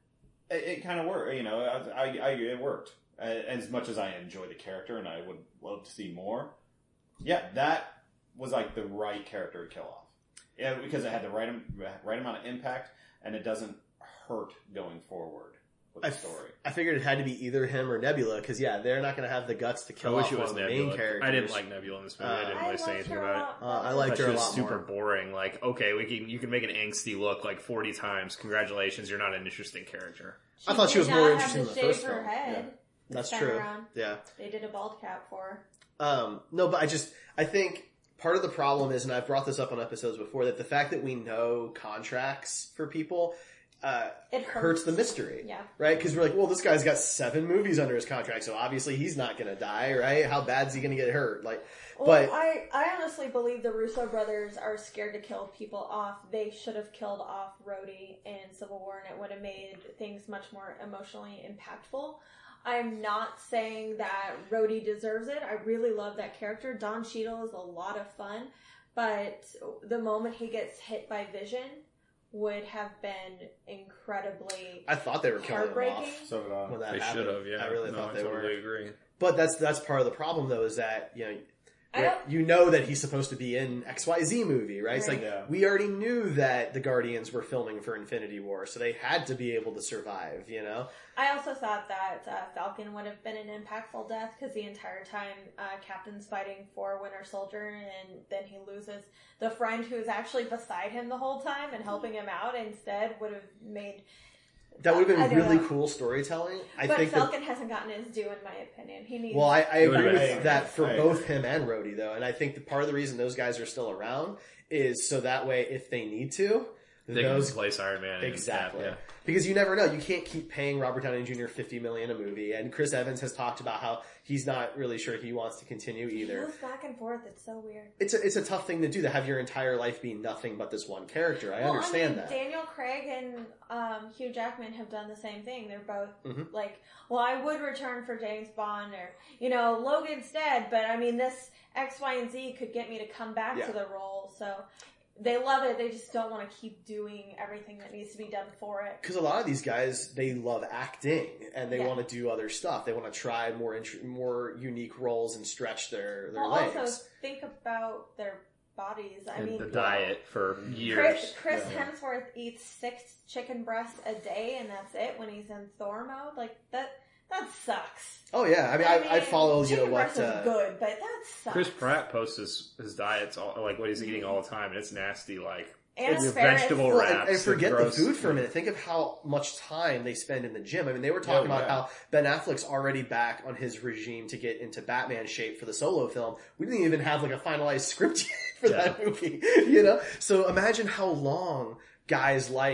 It, it kind of worked, you know. I, I, I it worked uh, as much as I enjoy the character, and I would love to see more. Yeah, that was like the right character to kill off. Yeah, because it had the right am- right amount of impact, and it doesn't hurt going forward with the I f- story. I figured it had to be either him or Nebula, because yeah, they're not going to have the guts to I kill wish off it one was of the Nebula. main characters. I didn't like Nebula in this movie. I didn't I really say liked anything her a about it. lot Uh, I better. liked That her a shit was lot super more. boring. Like, okay, we can you can make an angsty look like forty times. Congratulations, you're not an interesting character. I thought she did was not more have interesting to in the first shave her film. head. That's this true. time around. Yeah. They did a bald cap for her. Um, no, but I just, I think part of the problem is, and I've brought this up on episodes before, that the fact that we know contracts for people, uh, It hurts. hurts. the mystery. Yeah. Right? Because we're like, well, this guy's got seven movies under his contract, so obviously he's not gonna die, right? How bad's he gonna get hurt? Like, Well, but, I, I honestly believe the Russo brothers are scared to kill people off. They should have killed off Rhodey in Civil War, and it would have made things much more emotionally impactful. I'm not saying that Rhodey deserves it. I really love that character. Don Cheadle is a lot of fun, but the moment he gets hit by Vision would have been incredibly I thought they were killing him heartbreaking. off So did I. when that They happened. should have. Yeah, I really no, thought I they totally were. agree. But that's that's part of the problem, though, is that you know I don't- you know that he's supposed to be in X Y Z movie, right? It's Right. like Yeah. we already knew that the Guardians were filming for Infinity War, so they had to be able to survive. You know, I also thought that uh, Falcon would have been an impactful death because the entire time uh, Captain's fighting for Winter Soldier, and then he loses the friend who is actually beside him the whole time and helping him out. Instead, would have made that would have I been don't really know. cool storytelling. I but think. that- Falcon hasn't gotten his due, in my opinion. He needs. well, I, I It would've agree been- with that for I both agree. him and Rhodey, though, and I think that part of the reason those guys are still around is so that way, if they need to, They those can replace Iron Man. and Exactly. Cap, Because you never know. You can't keep paying Robert Downey Junior fifty million dollars a movie. And Chris Evans has talked about how he's not really sure he wants to continue he either. goes back and forth. It's so weird. It's a, it's a tough thing to do, to have your entire life be nothing but this one character. I well, understand I mean, that. Daniel Craig and um, Hugh Jackman have done the same thing. They're both Mhm. like, well, I would return for James Bond, or, you know, Logan's dead, but I mean, this X, Y, and Z could get me to come back Yeah. to the role. So they love it. They just don't want to keep doing everything that needs to be done for it. Because a lot of these guys, they love acting and they Yeah. want to do other stuff. They want to try more int- more unique roles and stretch their, their Well, legs. also think about their bodies. I And mean, the diet for years. Chris, Chris Yeah. Hemsworth eats six chicken breasts a day, and that's it when he's in Thor mode. Like that. That sucks. oh yeah, I mean, I, I follow, you know, chicken what, breast is uh, good, but that sucks. Chris Pratt posts his, his diets, all, like what he's eating all the time, and it's nasty. Like And your asparagus. vegetable Well, wraps. and, and forget the gross. food for a minute. Think of how much time they spend in the gym. I mean, they were talking Oh, about yeah. how Ben Affleck's already back on his regime to get into Batman shape for the solo film. We didn't even have like a finalized script yet for that movie, you know? So imagine how long guys like,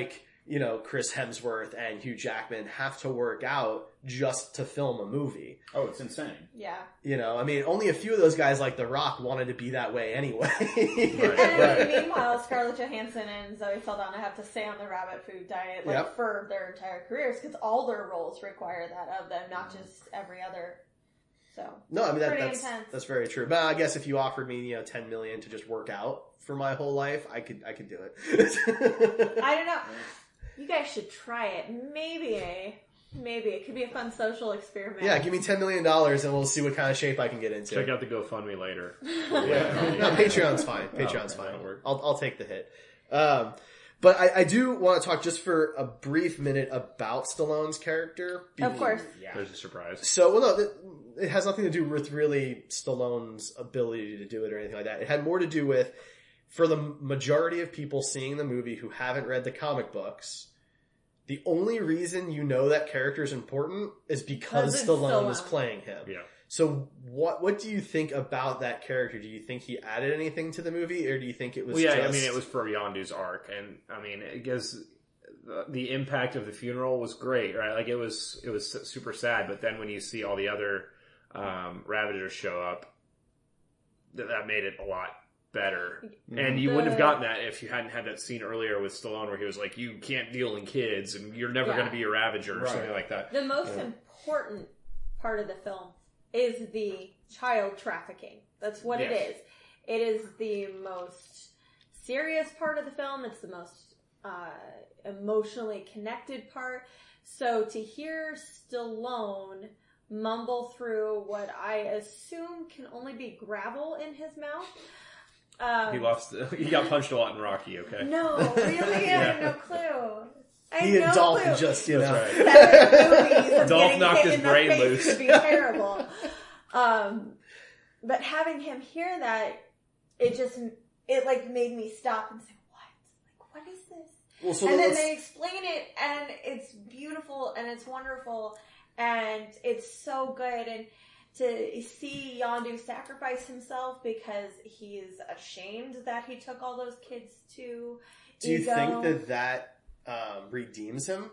you know, Chris Hemsworth and Hugh Jackman have to work out just to film a movie. Oh, it's insane. Yeah. You know, I mean, only a few of those guys like The Rock wanted to be that way anyway. Right. And Right. meanwhile, Scarlett Johansson and Zoe Saldana have to stay on the rabbit food diet like Yep. for their entire careers because all their roles require that of them, not just every other. So No, I mean, that, pretty that's, intense. that's very true. But I guess if you offered me, you know, ten million to just work out for my whole life, I could, I could do it. I don't know. You guys should try it. Maybe, maybe it could be a fun social experiment. Yeah, give me ten million dollars and we'll see what kind of shape I can get into. Check out the GoFundMe later. Yeah. No, Patreon's fine. Patreon's okay, fine. that'll work. I'll, I'll take the hit. Um, but I, I do want to talk just for a brief minute about Stallone's character. Of course. Yeah. There's a surprise. So, well, no, th- it has nothing to do with really Stallone's ability to do it or anything like that. It had more to do with, for the majority of people seeing the movie who haven't read the comic books, the only reason you know that character is important is because 'Cause it's Stallone is Stallone. playing him. Yeah. So what what do you think about that character? Do you think he added anything to the movie, or do you think it was Well, yeah, just... I mean, it was for Yondu's arc, and I mean, I guess the, the impact of the funeral was great, right? Like it was, it was super sad. But then when you see all the other um, Ravagers show up, that, that made it a lot better. And you The- wouldn't have gotten that if you hadn't had that scene earlier with Stallone, where he was like, "You can't deal in kids, and you're never Yeah. going to be a Ravager," or Right. something like that. The most important part of the film is the child trafficking. That's what it Yes. is. It is the most serious part of the film. It's the most uh, emotionally connected part. So to hear Stallone mumble through what I assume can only be gravel in his mouth. Um, He lost. He got punched a lot in Rocky. Okay. No, really? I had no clue. I He had and no Dolph clue. just, you know... That's Seven movies of Dolph getting knocked hit his in the brain face loose. would be terrible. um, but having him hear that, it just it like made me stop and say, "What? Like, what is this?" Well, so and then let's- they explain it, and it's beautiful and it's wonderful and it's so good. And to see Yondu sacrifice himself because he's ashamed that he took all those kids to Do you Ego. think that that um, redeems him?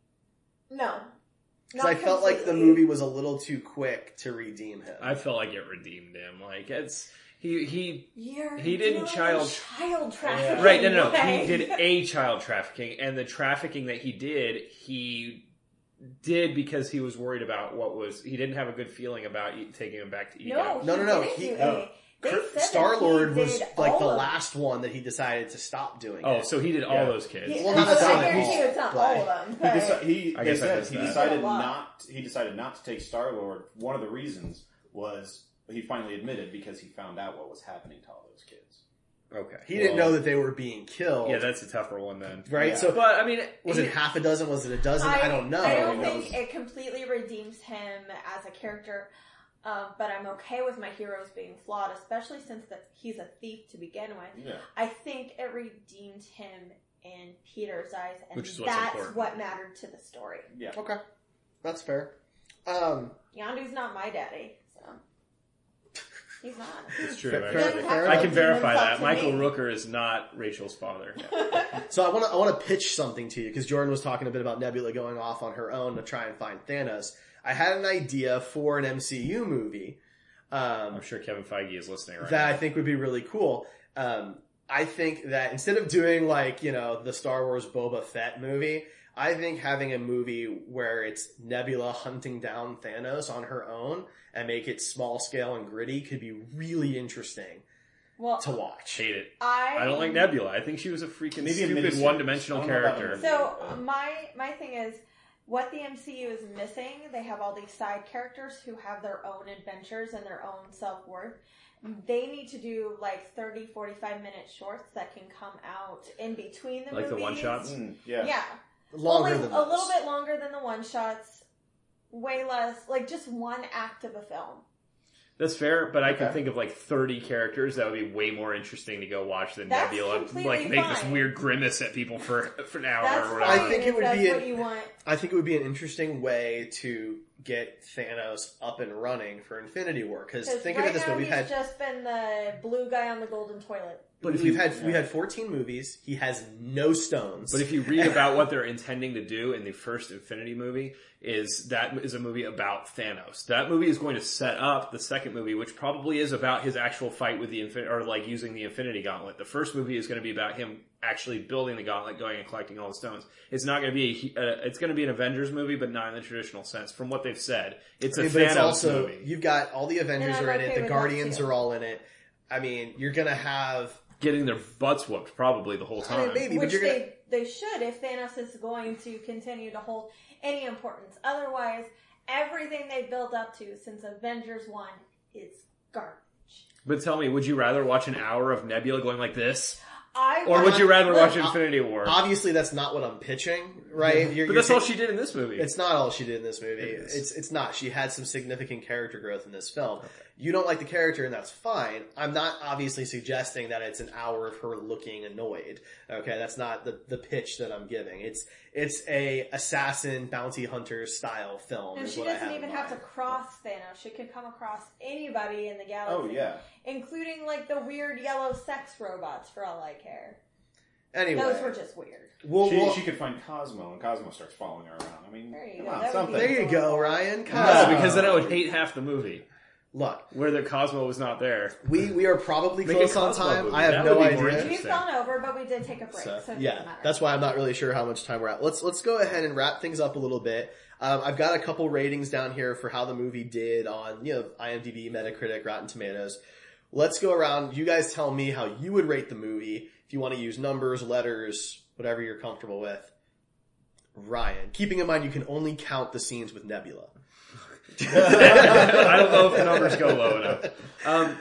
No. Because I Not felt like the completely. movie was a little too quick to redeem him. I felt like it redeemed him. Like it's he he You're He didn't doing child- child trafficking. Right, no, no, no. way. He did a child trafficking, and the trafficking that he did, he did because he was worried about what was. He didn't have a good feeling about e- taking him back to Ego. No, No, no, no, He, he- didn't no. do A. They said that Star Lord he was did like all the of- last one that he decided to stop doing. Oh, it. so he did all Yeah. those kids. He, Well, well, not I all, guarantee you it's not but- all of them. He, But deci- he, I they guess that said is he that. decided He did a lot. not. He decided not to take Star Lord. One of the reasons was he finally admitted because he found out what was happening to all those kids. Okay, He didn't Well, know that they were being killed. Yeah, that's a tougher one then. right. Yeah. So But I mean, was he- it half a dozen? Was it a dozen? I, don't know. I don't Who think knows? it completely redeems him as a character, um, but I'm okay with my heroes being flawed, especially since that he's a thief to begin with. Yeah. I think it redeemed him in Peter's eyes, and Which is what's that's important. what mattered to the story. Yeah. Okay, that's fair. Um, Yondu's not my daddy, so he's not. It's true. Fair- actually. fair- fair I enough. can verify It's up that to Michael me. Rooker is not Rachel's father. so I want to I want to pitch something to you because Jordan was talking a bit about Nebula going off on her own to try and find Thanos. I had an idea for an M C U movie. Um, I'm sure Kevin Feige is listening right that now. I think would be really cool. Um, I think that instead of doing like, you know, the Star Wars Boba Fett movie, I think having a movie where it's Nebula hunting down Thanos on her own and make it small scale and gritty could be really interesting Well, to watch. Hate it. I I don't like Nebula. I think she was a freaking Maybe a stupid miniseries. one-dimensional I don't know about character. a So Yeah. my my thing is what the M C U is missing. They have all these side characters who have their own adventures and their own self-worth. They need to do like thirty, forty-five minute shorts that can come out in between the Like the movies. one-shots? Mm, yeah. Yeah. Longer Only than a little those. bit longer than the one shots. Way less, like just one act of a film. That's fair, but I can Okay. think of like thirty characters that would be way more interesting to go watch than That's Nebula. completely Like make this fine. weird grimace at people for for an hour That's or fine whatever. I think if it would that's be what an- you want. I think it would be an interesting way to get Thanos up and running for Infinity War. Because think right of it this now way: we've he's had just been the blue guy on the golden toilet. But if we've had we had fourteen movies, he has no stones. But if you read about what they're intending to do in the first Infinity movie, is that is a movie about Thanos. That movie is going to set up the second movie, which probably is about his actual fight with the Infinity, or like using the Infinity Gauntlet. The first movie is going to be about him actually building the Gauntlet, going and collecting all the stones. It's not going to be a, uh, it's going to be an Avengers movie, but not in the traditional sense. From what they've said, it's a I mean, Thanos but it's also, movie. You've got all the Avengers And are I'm in okay it. The with that Guardians too. are all in it. I mean, you're gonna have. Getting their butts whooped probably the whole I time. mean, maybe, but Which you're gonna. they, they should if Thanos is going to continue to hold any importance. Otherwise, everything they've built up to since Avengers one is garbage. But tell me, would you rather watch an hour of Nebula going like this? I Or would you rather Look, watch uh, Infinity War? Obviously, that's not what I'm pitching, right? You're, But you're that's all saying- she did in this movie. It's not all she did in this movie. It is. It's it's not. She had some significant character growth in this film. You don't like the character, and that's fine. I'm not obviously suggesting that it's an hour of her looking annoyed. Okay, that's not the, the pitch that I'm giving. It's it's a assassin bounty hunter style film. And is she what I doesn't have even in have to mind. cross Thanos. She can come across anybody in the galaxy. Oh, yeah. Including, like, the weird yellow sex robots, for all I care. Anyway, Those were just weird. we'll, She, we'll- she could find Cosmo, and Cosmo starts following her around. I mean, There you come go. on, That would something. be- there you go, Ryan. No, Cosmo. because then I would hate half the movie. Look, Where the Cosmo was not there. we we are probably Make a close on Cosmo time. movie. I have That no would be more idea. interesting. We've gone over, but we did take a break, so, So, it yeah, doesn't matter. that's why I'm not really sure how much time we're at. Let's let's go ahead and wrap things up a little bit. Um, I've got a couple ratings down here for how the movie did on you know IMDb, Metacritic, Rotten Tomatoes. Let's go around. You guys tell me how you would rate the movie. If you want to use numbers, letters, whatever you're comfortable with. Ryan, keeping in mind you can only count the scenes with Nebula. I don't know if the numbers go low enough. Um,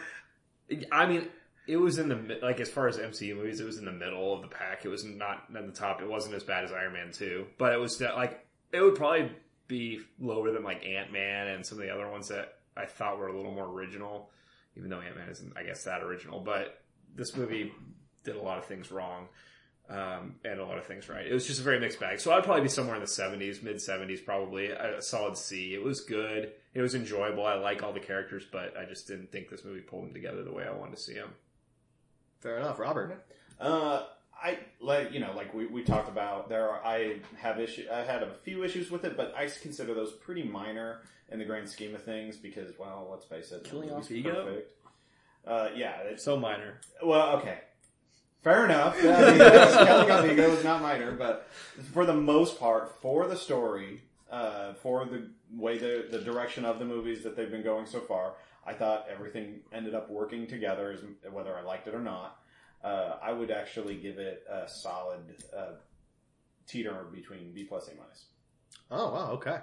I mean, it was in the mi- like as far as M C U movies, it was in the middle of the pack. It was not at the top. It wasn't as bad as Iron Man two, but it was still, like it would probably be lower than like Ant Man and some of the other ones that I thought were a little more original. Even though Ant Man isn't, I guess, that original, but this movie did a lot of things wrong. Um, and a lot of things right. It was just a very mixed bag. So I'd probably be somewhere in the seventies, mid seventies probably. A, a solid C. It was good. It was enjoyable. I like all the characters, but I just didn't think this movie pulled them together the way I wanted to see them. Fair enough, Robert. Uh, I like you know, like we, we talked about. There, are, I have issue. I had a few issues with it, but I consider those pretty minor in the grand scheme of things because, well, let's face it, Killing the movie's off ego? perfect. Uh, yeah. It's, So minor. well, okay. Fair enough. I mean, killing off ego is not minor, but for the most part, for the story, uh, for the way the the direction of the movies that they've been going so far, I thought everything ended up working together, as, whether I liked it or not. Uh, I would actually give it a solid uh, teeter between B plus A minus. Oh wow, okay.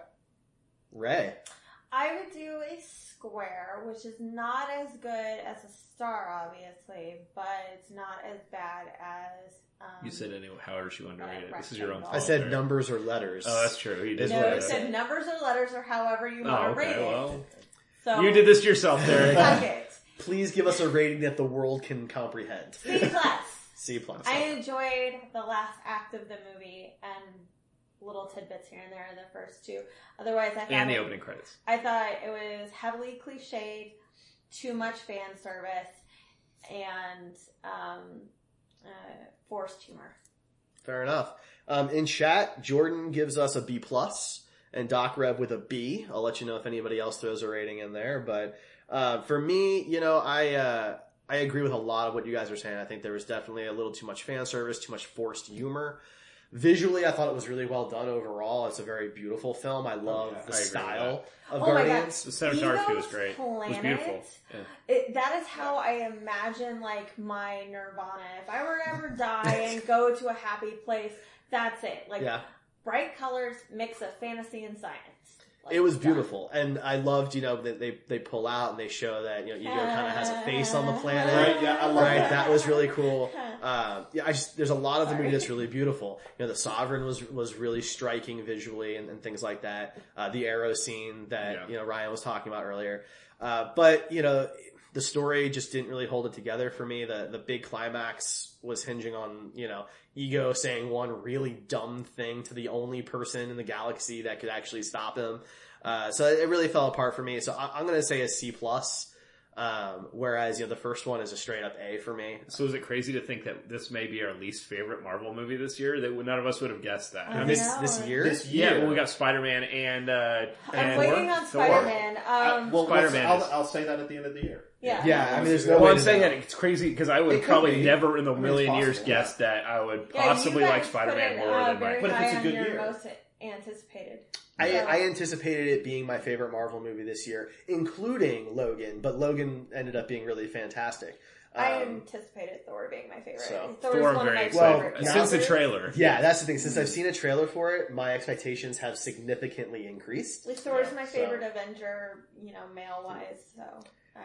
Ray. I would do a square, which is not as good as a star, obviously, but it's not as bad as. Um, You said anyway, however she wanted to rate it. This is your own rectangle. fault. I said there. numbers or letters. Oh, that's true. He did. Is No, what it I said said. numbers or letters or however you Oh, want to okay. rate Well, it. So you did this to yourself, Derek. Suck it. Please give us a rating that the world can comprehend. C plus. C plus. I enjoyed the last act of the movie and little tidbits here and there in the first two. Otherwise, I thought And the it, opening credits. I thought it was heavily cliched, too much fan service, and um, uh, forced humor. Fair enough. Um, in chat, Jordan gives us a B plus, and Doc Rev with a B. I'll let you know if anybody else throws a rating in there. But uh, for me, you know, I uh, I agree with a lot of what you guys are saying. I think there was definitely a little too much fan service, too much forced humor. Visually, I thought it was really well done overall. It's a very beautiful film. I love yeah, the I agree style of Oh my Guardians. The cinematography was Ego's great. It was Planet, beautiful. Yeah. It, that is how I imagine like my Nirvana. If I were to ever die and go to a happy place, that's it. Like Yeah. bright colors, mix of fantasy and science. Like, It was done. beautiful, and I loved, you know, that they they pull out and they show that you know Ego kind of has a face on the planet, Right, yeah, I love right? that. That was really cool. Uh, yeah, I just there's a lot of the movie that's really beautiful. You know, the Sovereign was was really striking visually and, and things like that. Uh, the arrow scene that Yeah. you know Ryan was talking about earlier, uh, but you know. The story just didn't really hold it together for me. The the big climax was hinging on, you know, Ego saying one really dumb thing to the only person in the galaxy that could actually stop him. Uh, so it really fell apart for me. So I, I'm going to say a C plus. Um, whereas, you know, the first one is a straight up A for me. So is it crazy to think that this may be our least favorite Marvel movie this year? That none of us would have guessed that. I I mean, This, know. this year? This yeah, year. well, we got Spider-Man and, uh, I'm and waiting on Thor. Spider-Man. Um, Uh, well, Spider-Man I'll, is- I'll say that at the end of the year. yeah. Yeah, I mean, there's no Well, way I'm to saying know. that it's crazy because I would It have could probably be. never in a I mean, million it's years possible, guessed that I would Yeah, possibly you guys like Spider-Man put it, more uh, than very Mike. But if high it's a on good your year. most anticipated. I, So- I anticipated it being my favorite Marvel movie this year, including Logan, but Logan ended up being really fantastic. I Um, anticipated Thor being my favorite. so- Thor's Thor, I'm one of very my excited. favorite Well, Since the characters. trailer. yeah, that's the thing. Since I've seen a trailer for it, my expectations have significantly increased. Like, Thor's Yeah, my so- favorite Avenger, you know, male wise. So I.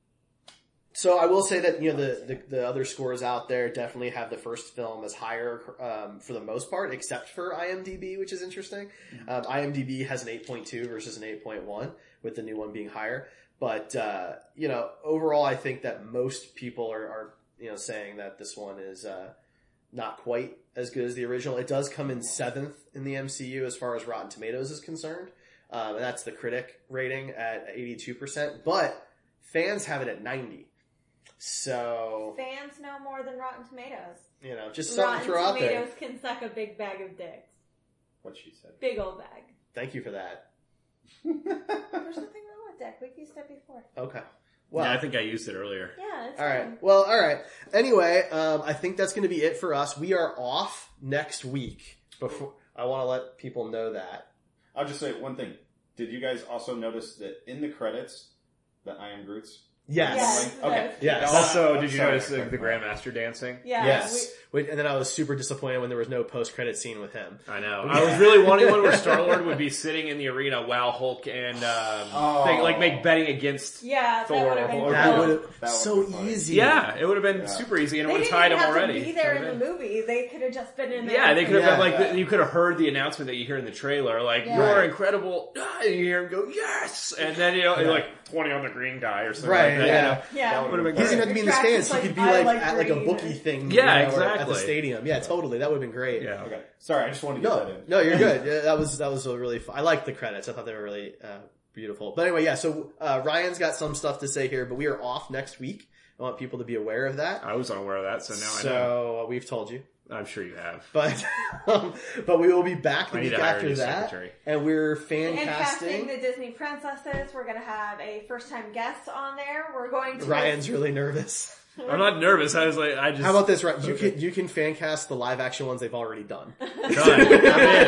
So I will say that, you know, the, the, the other scores out there definitely have the first film as higher um, for the most part, except for IMDb, which is interesting. Um, IMDb has an eight point two versus an eight point one, with the new one being higher. But, uh, you know, overall, I think that most people are, are you know, saying that this one is uh, not quite as good as the original. It does come in seventh in the M C U as far as Rotten Tomatoes is concerned. Um, and that's the critic rating at eighty-two percent. But fans have it at ninety. So, Fans know more than Rotten Tomatoes. you know, just something Rotten to throw out there. Tomatoes can suck a big bag of dicks. What she said. Big old bag. Thank you for that. There's nothing wrong with dick. We've used it before. Okay. Well, Yeah, I think I used it earlier. Yeah, it's all fine. right. Well, all right. Anyway, um, I think that's going to be it for us. We are off next week. Before I want to let people know that. I'll just say one thing. Did you guys also notice that in the credits, that I Am Groot's? Yes. Yes. Okay. Yes. Also, I'm did you sorry, notice I the, couldn't the remember. Grandmaster dancing? Yeah. Yes. Wait, and then I was super disappointed when there was no post-credit scene with him. I know. I was really wanting one where Star-Lord would be sitting in the arena while Hulk and, um, Oh. thing, like, make betting against... We, yeah, Thor that would have been or- cool. That would That have would've so been funny. easy. Yeah, it would have been Yeah. super easy, and it They would have didn't tied even him have already. to be there in Could've the been. movie. They could have just been in there. Yeah, they could have Yeah. been like, Yeah. the, you could have heard the announcement that you hear in the trailer, like, Yeah. you're Right. incredible, ah, and you hear him go, yes! And then, you know, Yeah. like, twenty on the green guy or something Right, like that. yeah. You know? Yeah. That would've been He doesn't great. have to be in the Attracts stands. He like, could be I like, like at like a green. bookie thing. Yeah, you know, or At the exactly. stadium. Yeah, totally. That would have been great. Yeah. Okay. Sorry, I just wanted to get that No, in. no, you're good. Yeah, that was that was a really. Fun. I liked the credits. I thought they were really uh, beautiful. But anyway, yeah. So uh, Ryan's got some stuff to say here, but we are off next week. I want people to be aware of that. I was unaware of that, so now I know. So uh, we've told you, I'm sure you have. but um, but we will be back the I need week to hire a after new that, secretary. and we're fan And casting casting. the Disney princesses. We're going to have a first time guest on there. We're going to. Ryan's really nervous. I'm not nervous. I was like, I just... How about this, right? You can you can fan cast the live action ones they've already done. Done. I'm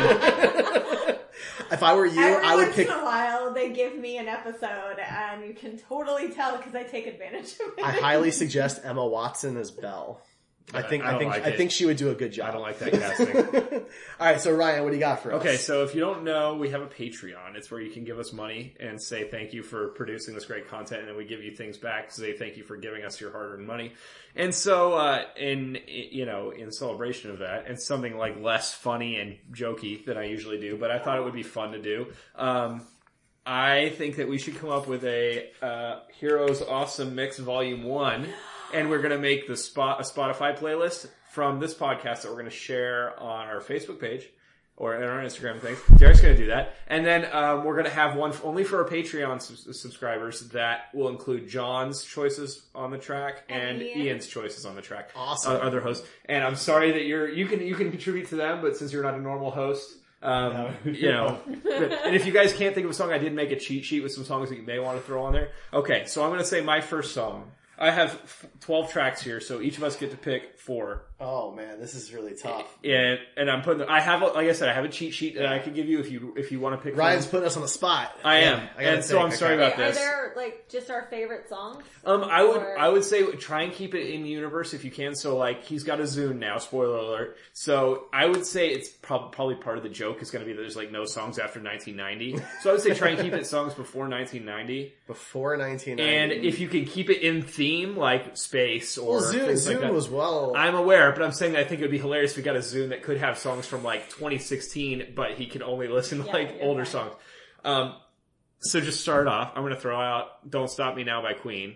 in. If I were you, Every I would once pick. in a while, they give me an episode, and you can totally tell because I take advantage of it. I highly suggest Emma Watson as Belle. I think I I, don't think like I it. think she would do a good job. I don't like that casting. All right, so Ryan, what do you got for us? Okay, so if you don't know, we have a Patreon. It's where you can give us money and say thank you for producing this great content, and then we give you things back to say thank you for giving us your hard-earned money. And so, uh, in you know, in celebration of that, and something like less funny and jokey than I usually do, but I thought it would be fun to do. Um, I think that we should come up with a uh, Heroes Awesome Mix Volume One, and we're going to make the spot a Spotify playlist from this podcast that we're going to share on our Facebook page or on our Instagram things. Derek's going to do that, and then um, we're going to have one only for our Patreon sub- subscribers that will include John's choices on the track and, And Ian. Ian's choices on the track. Awesome. uh, other hosts. And I'm sorry that you're you can you can contribute to them, but since you're not a normal host. Um, No. you know, but- and if you guys can't think of a song, I did make a cheat sheet with some songs that you may want to throw on there. Okay, so I'm going to say my first song. I have twelve tracks here, so each of us get to pick four. Oh man, this is really tough. And and I'm putting. I have, a, like I said, I have a cheat sheet that I can give you if you if you want to pick. Ryan's from. putting us on the spot. I am, Yeah, I gotta and so think, I'm sorry okay. about Are this. there like just our favorite songs? Um, I would Or- I would say try and keep it in universe if you can. So like he's got a Zune now. Spoiler alert. So I would say it's prob- probably part of the joke is going to be that there's like no songs after nineteen ninety. So I would say try and keep it songs before nineteen ninety. Before nineteen ninety. And if you can keep it in theme, like space or well, Zune, things like Zune that. was well. I'm aware, but I'm saying that I think it would be hilarious if we got a Zune that could have songs from like twenty sixteen, but he could only listen to Yeah, like you're older right. songs. Um, so just start off. I'm going to throw out "Don't Stop Me Now" by Queen.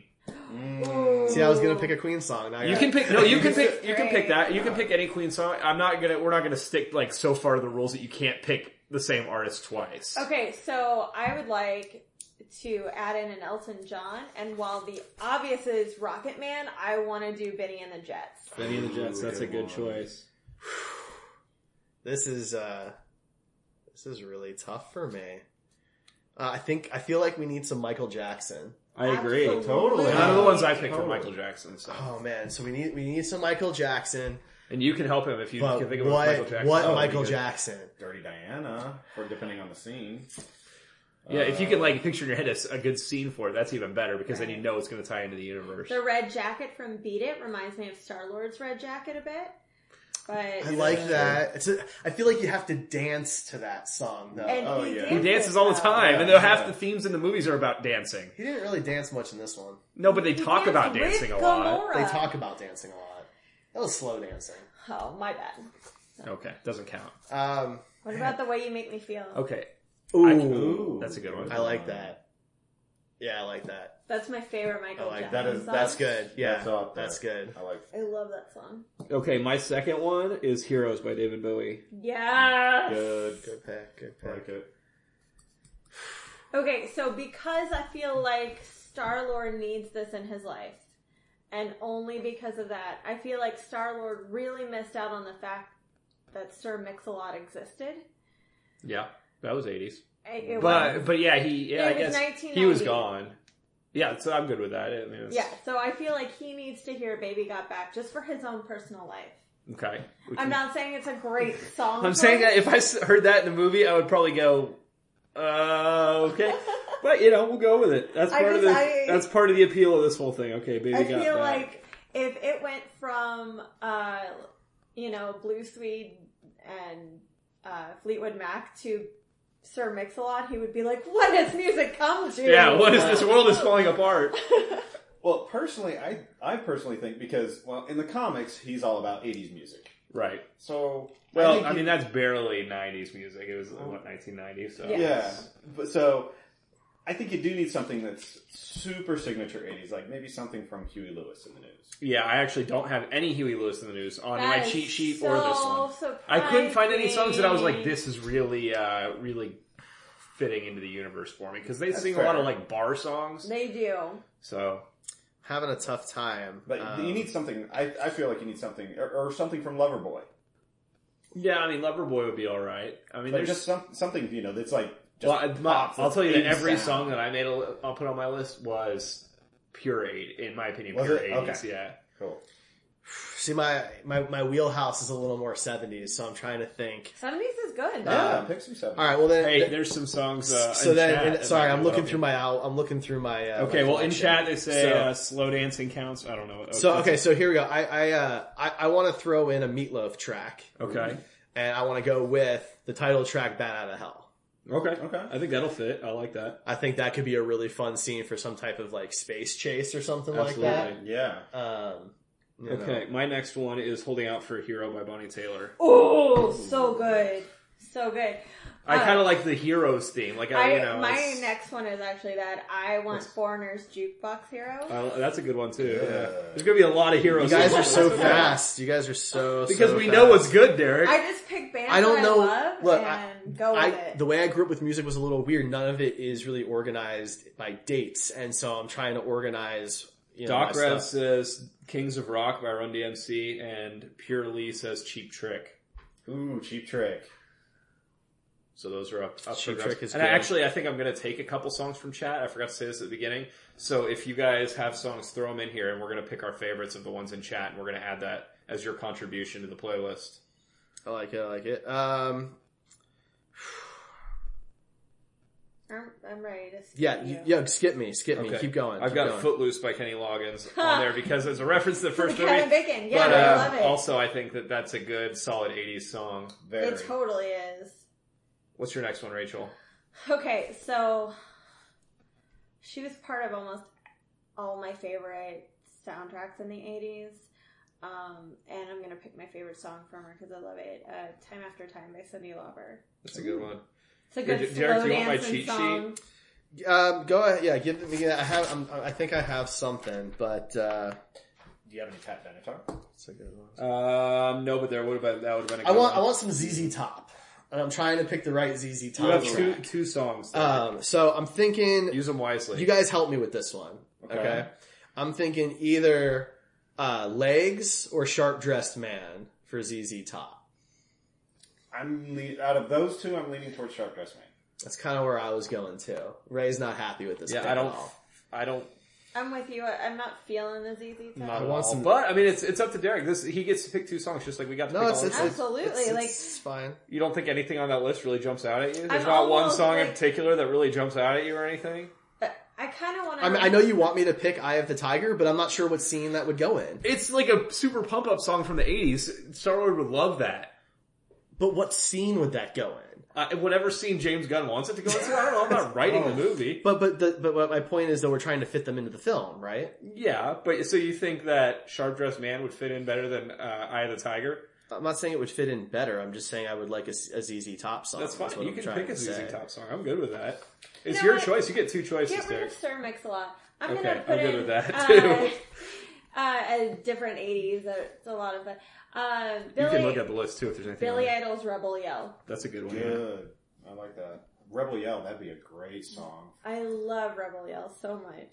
See, I was gonna pick a Queen song. Now I You got- can pick. No, you can pick. You can Great. pick that. You can pick any Queen song. I'm not gonna. We're not gonna stick like so far to the rules that you can't pick the same artist twice. Okay, so I would like to add in an Elton John, and while the obvious is Rocket Man, I want to do Benny and the Jets. Benny and the Jets, that's a good one. choice. This is uh, this is really tough for me. Uh, I think I feel like we need some Michael Jackson. I agree. Absolutely. Totally. None of the ones I picked Totally. were Michael Jackson. So. Oh man, so we need we need some Michael Jackson. And you can help him if you But can think of what a Michael Jackson. what Oh, Michael that'd be good. Jackson? Dirty Diana, for depending on the scene. Yeah, if you can like picture in your head a, a good scene for it, that's even better because then you know it's going to tie into the universe. The red jacket from Beat It reminds me of Star-Lord's red jacket a bit. But I like that. It's a, I feel like you have to dance to that song though. And Oh, he, yeah. He dances, dances all the though. time, Yeah, and though half yeah. the themes in the movies are about dancing. He didn't really dance much in this one. No, but they He talk danced about with dancing a lot. Gamora. They talk about dancing a lot. That was slow dancing. Oh, my bad. Okay, doesn't count. Um, What about The Way You Make Me Feel? Okay, ooh, I can- Ooh, that's a good one. I like that. Yeah, I like that. That's my favorite Michael I like Jackson that is- song. That's good. Yeah, That's up there. that's good. I like. I love that song. Okay, my second one is Heroes by David Bowie. Yes! Good. Good pick. Good I like pick. it. Okay, so because I feel like Star-Lord needs this in his life, and only because of that, I feel like Star-Lord really missed out on the fact that Sir Mix-a-Lot existed. Yeah, that was eighties. It- it But was. but yeah, he yeah, It I was guess nineteen he was ninety. gone. Yeah, so I'm good with that. I mean, it's, Yeah, so I feel like he needs to hear Baby Got Back just for his own personal life. Okay. We I'm can- not saying it's a great song. I'm saying choice. that if I s- heard that in the movie, I would probably go, uh, okay. But you know, we'll go with it. That's I part of just- the I- that's part of the appeal of this whole thing. Okay, baby I got feel back. like if it went from, uh, you know, Blue Swede and uh, Fleetwood Mac to Sir Mix-a-Lot, he would be like, "What has music come to?" Yeah, what is this world is falling apart? Well, personally, I I personally think because well, in the comics, he's all about eighties music. Right. So Well, think I, he- mean that's barely nineties music. It was what nineteen ninety. So Yeah. yeah. But so I think you do need something that's super signature eighties, like maybe something from Huey Lewis in the news. Yeah, I actually don't have any Huey Lewis in the news on That my is cheat sheet so or this one. surprising. I couldn't find any songs that I was like, this is really, uh, really fitting into the universe for me because they That's sing a lot fair. of like bar songs. They do. So Having a tough time. But Um, you need something. I, I feel like you need something, or, or something from Loverboy. yeah, I mean, Loverboy would be all right. I mean, Like there's just some, something you know that's like. Just well, I- my- pops, I'll that's tell you that eighties every sound. song that I made, a, I'll put on my list was pure eight, in my opinion, Was pure it? eighties. Okay. Yeah. Cool. See, my, my my wheelhouse is a little more seventies, so I'm trying to think. seventies is good. Yeah, Um, pick some seven. All right, well then. Hey, th- there's some songs. Uh, so in then, chat in- that sorry, might I'm be looking helping. through my al- I'm looking through my. Uh, Okay, my well, in collection. chat they say So- uh, slow dancing counts. I don't know. So okay, so here we go. I I uh, I, I want to throw in a Meatloaf track, Okay. and I want to go with the title track "Bat Out of Hell." Okay. Okay. I think that'll fit. I like that. I think that could be a really fun scene for some type of like space chase or something Absolutely. like Yeah. that. Um, you know. Okay, my next one is Holding Out for a Hero by Bonnie Taylor. Oh, so good. So good. I Uh, kind of like the Heroes theme. Like, I, I, you know, my it's- next one is actually that I want Foreigner's Jukebox Hero. uh, that's a good one too. Yeah. Yeah. There's gonna be a lot of Heroes. You guys are songs. so fast. You guys are so because so we fast. know what's good, Derek. I just pick bands I don't that know- I love look, I- and go with I, it. the way I grew up with music was a little weird. None of it is really organized by dates, and so I'm trying to organize. You know, Doc my Rev stuff. says Kings of Rock by Run D M C, and Pure Lee says Cheap Trick. Ooh, Cheap Trick. So those are up. up Cheap for Trick grabs. is and good. I actually, I think I'm going to take a couple songs from chat. I forgot to say this at the beginning. So if you guys have songs, throw them in here, and we're going to pick our favorites of the ones in chat, and we're going to add that as your contribution to the playlist. I like it. I like it. Um, I'm, I'm ready to skip yeah, you. you, yeah. Skip me. Skip me. Okay. Keep going. I've keep got going. Footloose by Kenny Loggins on there because it's a reference to the first Kevin movie. Bacon. Yeah, But I uh, love it. also, I think that that's a good, solid eighties song. Very. It totally is. What's your next one, Rachel? Okay, so she was part of almost all my favorite soundtracks in the eighties. Um, and I'm going to pick my favorite song from her because I love it. Uh, Time After Time by Cyndi Lauper. That's a good one. It's a good Here, slow Derek, do you want my dancing cheat song. Um, go ahead. Yeah, give me. I have. I'm, I think I have something, but uh, Do you have any Tat Benatar? it's a good one. Um, no, but there would have been that would have been a I good want. I one. want some Z Z Top. and I'm trying to pick the right Z Z Top You have track. two two songs. There. Um, so I'm thinking, Use them wisely. you guys help me with this one. Okay. Okay. I'm thinking either uh, Legs or Sharp Dressed Man for Z Z Top. I'm le- out of those two, I'm leaning towards Sharp Dressed Man. That's kind of where I was going too. Ray's not happy with this. yeah, pick I don't. At all. I don't. I'm with you. I- I'm not feeling the Z Z Top. Not I at want all. some- But I mean, it's it's up to Derek. This he gets to pick two songs, just like we got to No, pick it's, all it's, the it's songs. Absolutely, It's, like- it's fine. You don't think anything on that list really jumps out at you? There's I'm not one almost, song in like- particular that really jumps out at you or anything. I kind of want I mean, I know you want me to pick "Eye of the Tiger," but I'm not sure what scene that would go in. It's like a super pump up song from the eighties. Star Lord would love that. But what scene would that go in? Uh, whatever scene James Gunn wants it to go into, I don't know. I'm not writing Oh. the movie. But but the, but what my point is, though, we're trying to fit them into the film, right? Yeah, but so you think that Sharp Dressed Man would fit in better than uh, Eye of the Tiger? I'm not saying it would fit in better. I'm just saying I would like a, a Z Z Top song. That's fine. what You I'm can trying pick a to Z Z say. Top song. I'm good with that. It's know your what? choice. You get two choices, Get rid Derek. of Sir Mix-a-Lot. I'm Okay, gonna put I'm good in with that, uh, too. uh, a different eighties. It's a lot of that. Uh, You Billy, can look at the list too if there's anything. Billy on there. Idol's Rebel Yell. That's a good one. Yeah. Good. I like that. Rebel Yell, that'd be a great song. I love Rebel Yell so much.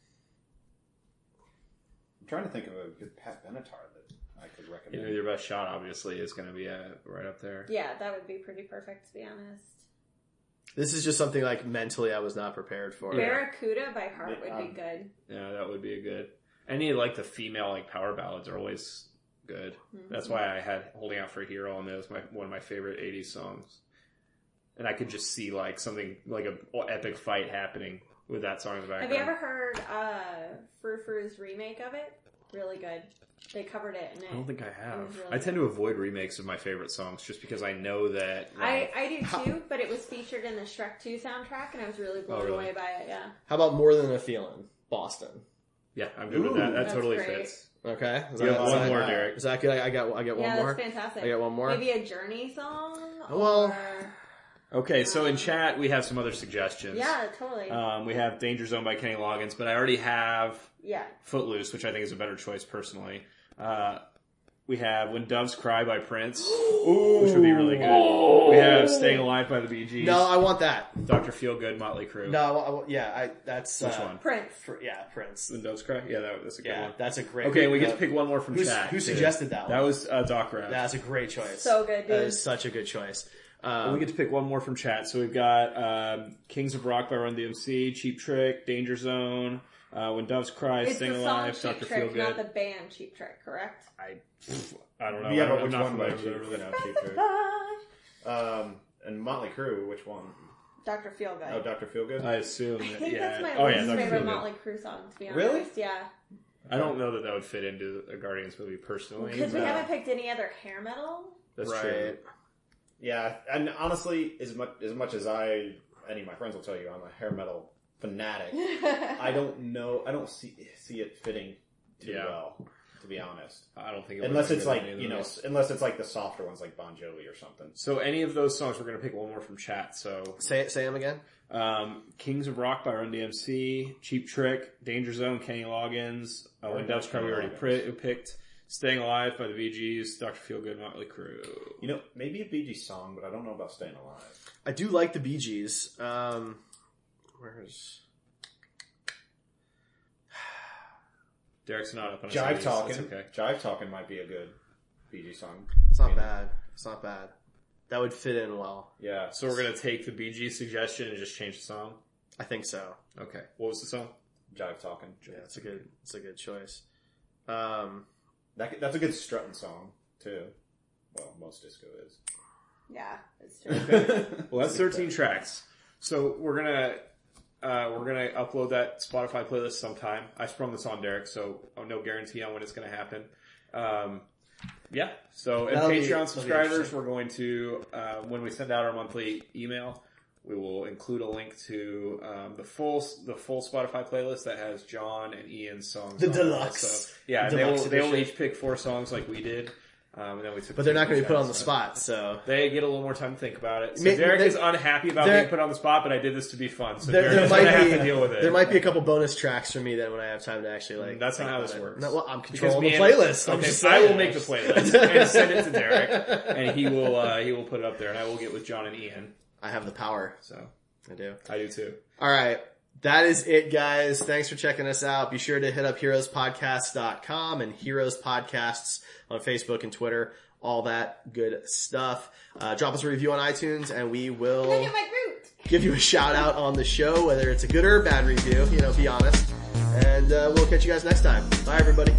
I'm trying to think of a good Pat Benatar that I could You recommend. know, your best shot obviously is going to be uh, right up there. Yeah, that would be pretty perfect, to be honest. This is just something like mentally I was not prepared for. Barracuda by Heart would Um, be good. Yeah, that would be a good. Any like the female like power ballads are always good. Mm-hmm. That's why I had "Holding Out for a Hero" on those. My one of my favorite eighties songs, and I could just see like something like a epic fight happening with that song in the Have background. you ever heard uh, Frou Frou's remake of it? Really good. They covered it in it. I don't think I It have. was really I tend to avoid remakes of my favorite songs just because I know that. I, I do too, but it was featured in the Shrek two soundtrack, and I was really blown Oh, really? away by it. Yeah, How about More Than a Feeling? Boston. yeah, I'm good with that. That That's totally great. fits. Okay. Is You have is one more, uh, Derek. Is that good? I, I got I got one yeah, more. that's fantastic. I got one more. Maybe a Journey song. Well- or... Okay, so in chat we have some other suggestions. yeah, totally. Um, we have "Danger Zone" by Kenny Loggins, but I already have yeah, "Footloose," which I think is a better choice personally. Uh, we have "When Doves Cry" by Prince, which would be really good. We have "Staying Alive" by the Bee Gees. No, I want that. Doctor Feelgood, Motley Crue. No, I want, I want- yeah, I that's Which uh, one? Prince. For, yeah, Prince. "When Doves Cry." Yeah, that, that's a good Yeah, one. that's a great. Okay, we get uh, to pick one more from who's- chat. who too. suggested that one? That was uh, Doc Rav. That's a great choice. So good, That dude. is such a good choice. And Um, we get to pick one more from chat. So we've got um, "Kings of Rock" by Run D M C, "Cheap Trick," "Danger Zone," uh, "When Doves Cry," It's "Staying the song Alive," Cheap "Doctor Trick, not the Feelgood." band Cheap Trick, correct? I, I don't know. Yeah, I but don't, which I'm not one by familiar Cheap, with you it. know, Cheap Trick? Um, and Motley Crue, which one? Doctor Feelgood. Oh, Doctor Feelgood? I assume. I That, think yeah. that's my oh, yeah, least Doctor favorite Feelgood. Motley Crue song, to be honest. Really? Yeah. I don't know that that would fit into a Guardians movie personally. Because we but haven't picked any other hair metal. That's right. true. Yeah, and honestly, as much as much as I, any of my friends will tell you, I'm a hair metal fanatic. I don't know. I don't see see it fitting too Yeah. well, to be honest. I don't think it would Unless have it's been like any of you know, those. unless it's like the softer ones, like Bon Jovi or something. So any of those songs, we're going to pick one more from chat. So say say them again. um, "Kings of Rock" by Run D M C, "Cheap Trick," "Danger Zone," Kenny Loggins, uh, "When Doves Cry" we already pri- picked, "Staying Alive" by the Bee Gees, Doctor Feelgood, Motley Crue. You know, maybe a Bee Gees song, but I don't know about Staying Alive. I do like the Bee Gees. Um, where's Derek's not up on his Jive knees. Talking. That's okay. Jive Talking might be a good Bee Gees song. It's not You know? bad. It's not bad. That would fit in well. Yeah. So we're going to take the Bee Gees suggestion and just change the song? I think so. Okay. What was the song? Jive Talking. Yeah, it's a good. It's a good choice. Um, That, that's a good strutting song, too. Well, most disco is. Yeah, it's true. Well, that's thirteen tracks. So we're gonna uh, we're gonna upload that Spotify playlist sometime. I sprung this on Derek, so oh, no guarantee on when it's gonna happen. Um, yeah. So and That'll be- Patreon that'll be subscribers, interesting. we're going to uh, when we send out our monthly email, we will include a link to um, the full the full Spotify playlist that has John and Ian's songs. The on it. deluxe. So, yeah, The they will deluxe they will edition. each pick four songs like we did. Um, and then we took But they're not going to be put on the so spot, so... They get a little more time to think about it. So May- Derek they- is unhappy about there- being put on the spot, but I did this to be fun. So There, Derek there is going to might have be to deal with it. there might be a couple bonus tracks for me then when I have time to actually like. That's not think how about this it. works. No, well, I'm Because controlling me the and- playlist. I'm okay, just I saying. will make the playlist and send it to Derek, and he will uh, he will put it up there, and I will get with John and Ian. I have the power. So I do. I do too. All right. That is it, guys. Thanks for checking us out. Be sure to hit up heroes podcast dot com and Heroes Podcasts on Facebook and Twitter. All that good stuff. Uh, drop us a review on iTunes and we will Look at my Groot. give you a shout out on the show, whether it's a good or a bad review. You know, be honest. And uh, we'll catch you guys next time. Bye, everybody.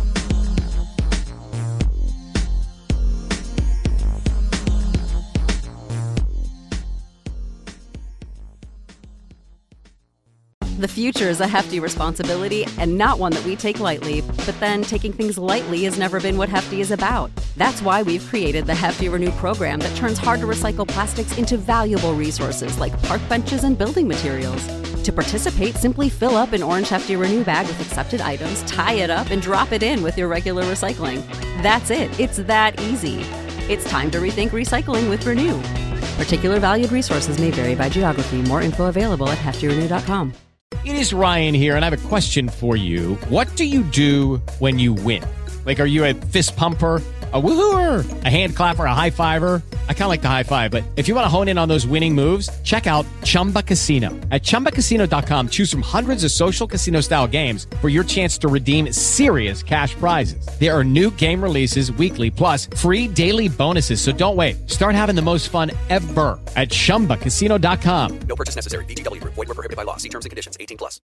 The future is a hefty responsibility and not one that we take lightly. But then taking things lightly has never been what Hefty is about. That's why we've created the Hefty Renew program that turns hard-to-recycle plastics into valuable resources like park benches and building materials. To participate, simply fill up an orange Hefty Renew bag with accepted items, tie it up, and drop it in with your regular recycling. That's it. It's that easy. It's time to rethink recycling with Renew. Particular valued resources may vary by geography. More info available at hefty renew dot com. It is Ryan here, and I have a question for you. What do you do when you win? Like, are you a fist pumper, a woohooer, a hand clapper, a high fiver? I kind of like the high five, but if you want to hone in on those winning moves, check out Chumba Casino. At chumba casino dot com, choose from hundreds of social casino-style games for your chance to redeem serious cash prizes. There are new game releases weekly, plus free daily bonuses, so don't wait. Start having the most fun ever at chumba casino dot com. No purchase necessary. V G W Group. Void where prohibited by law. See terms and conditions. eighteen plus.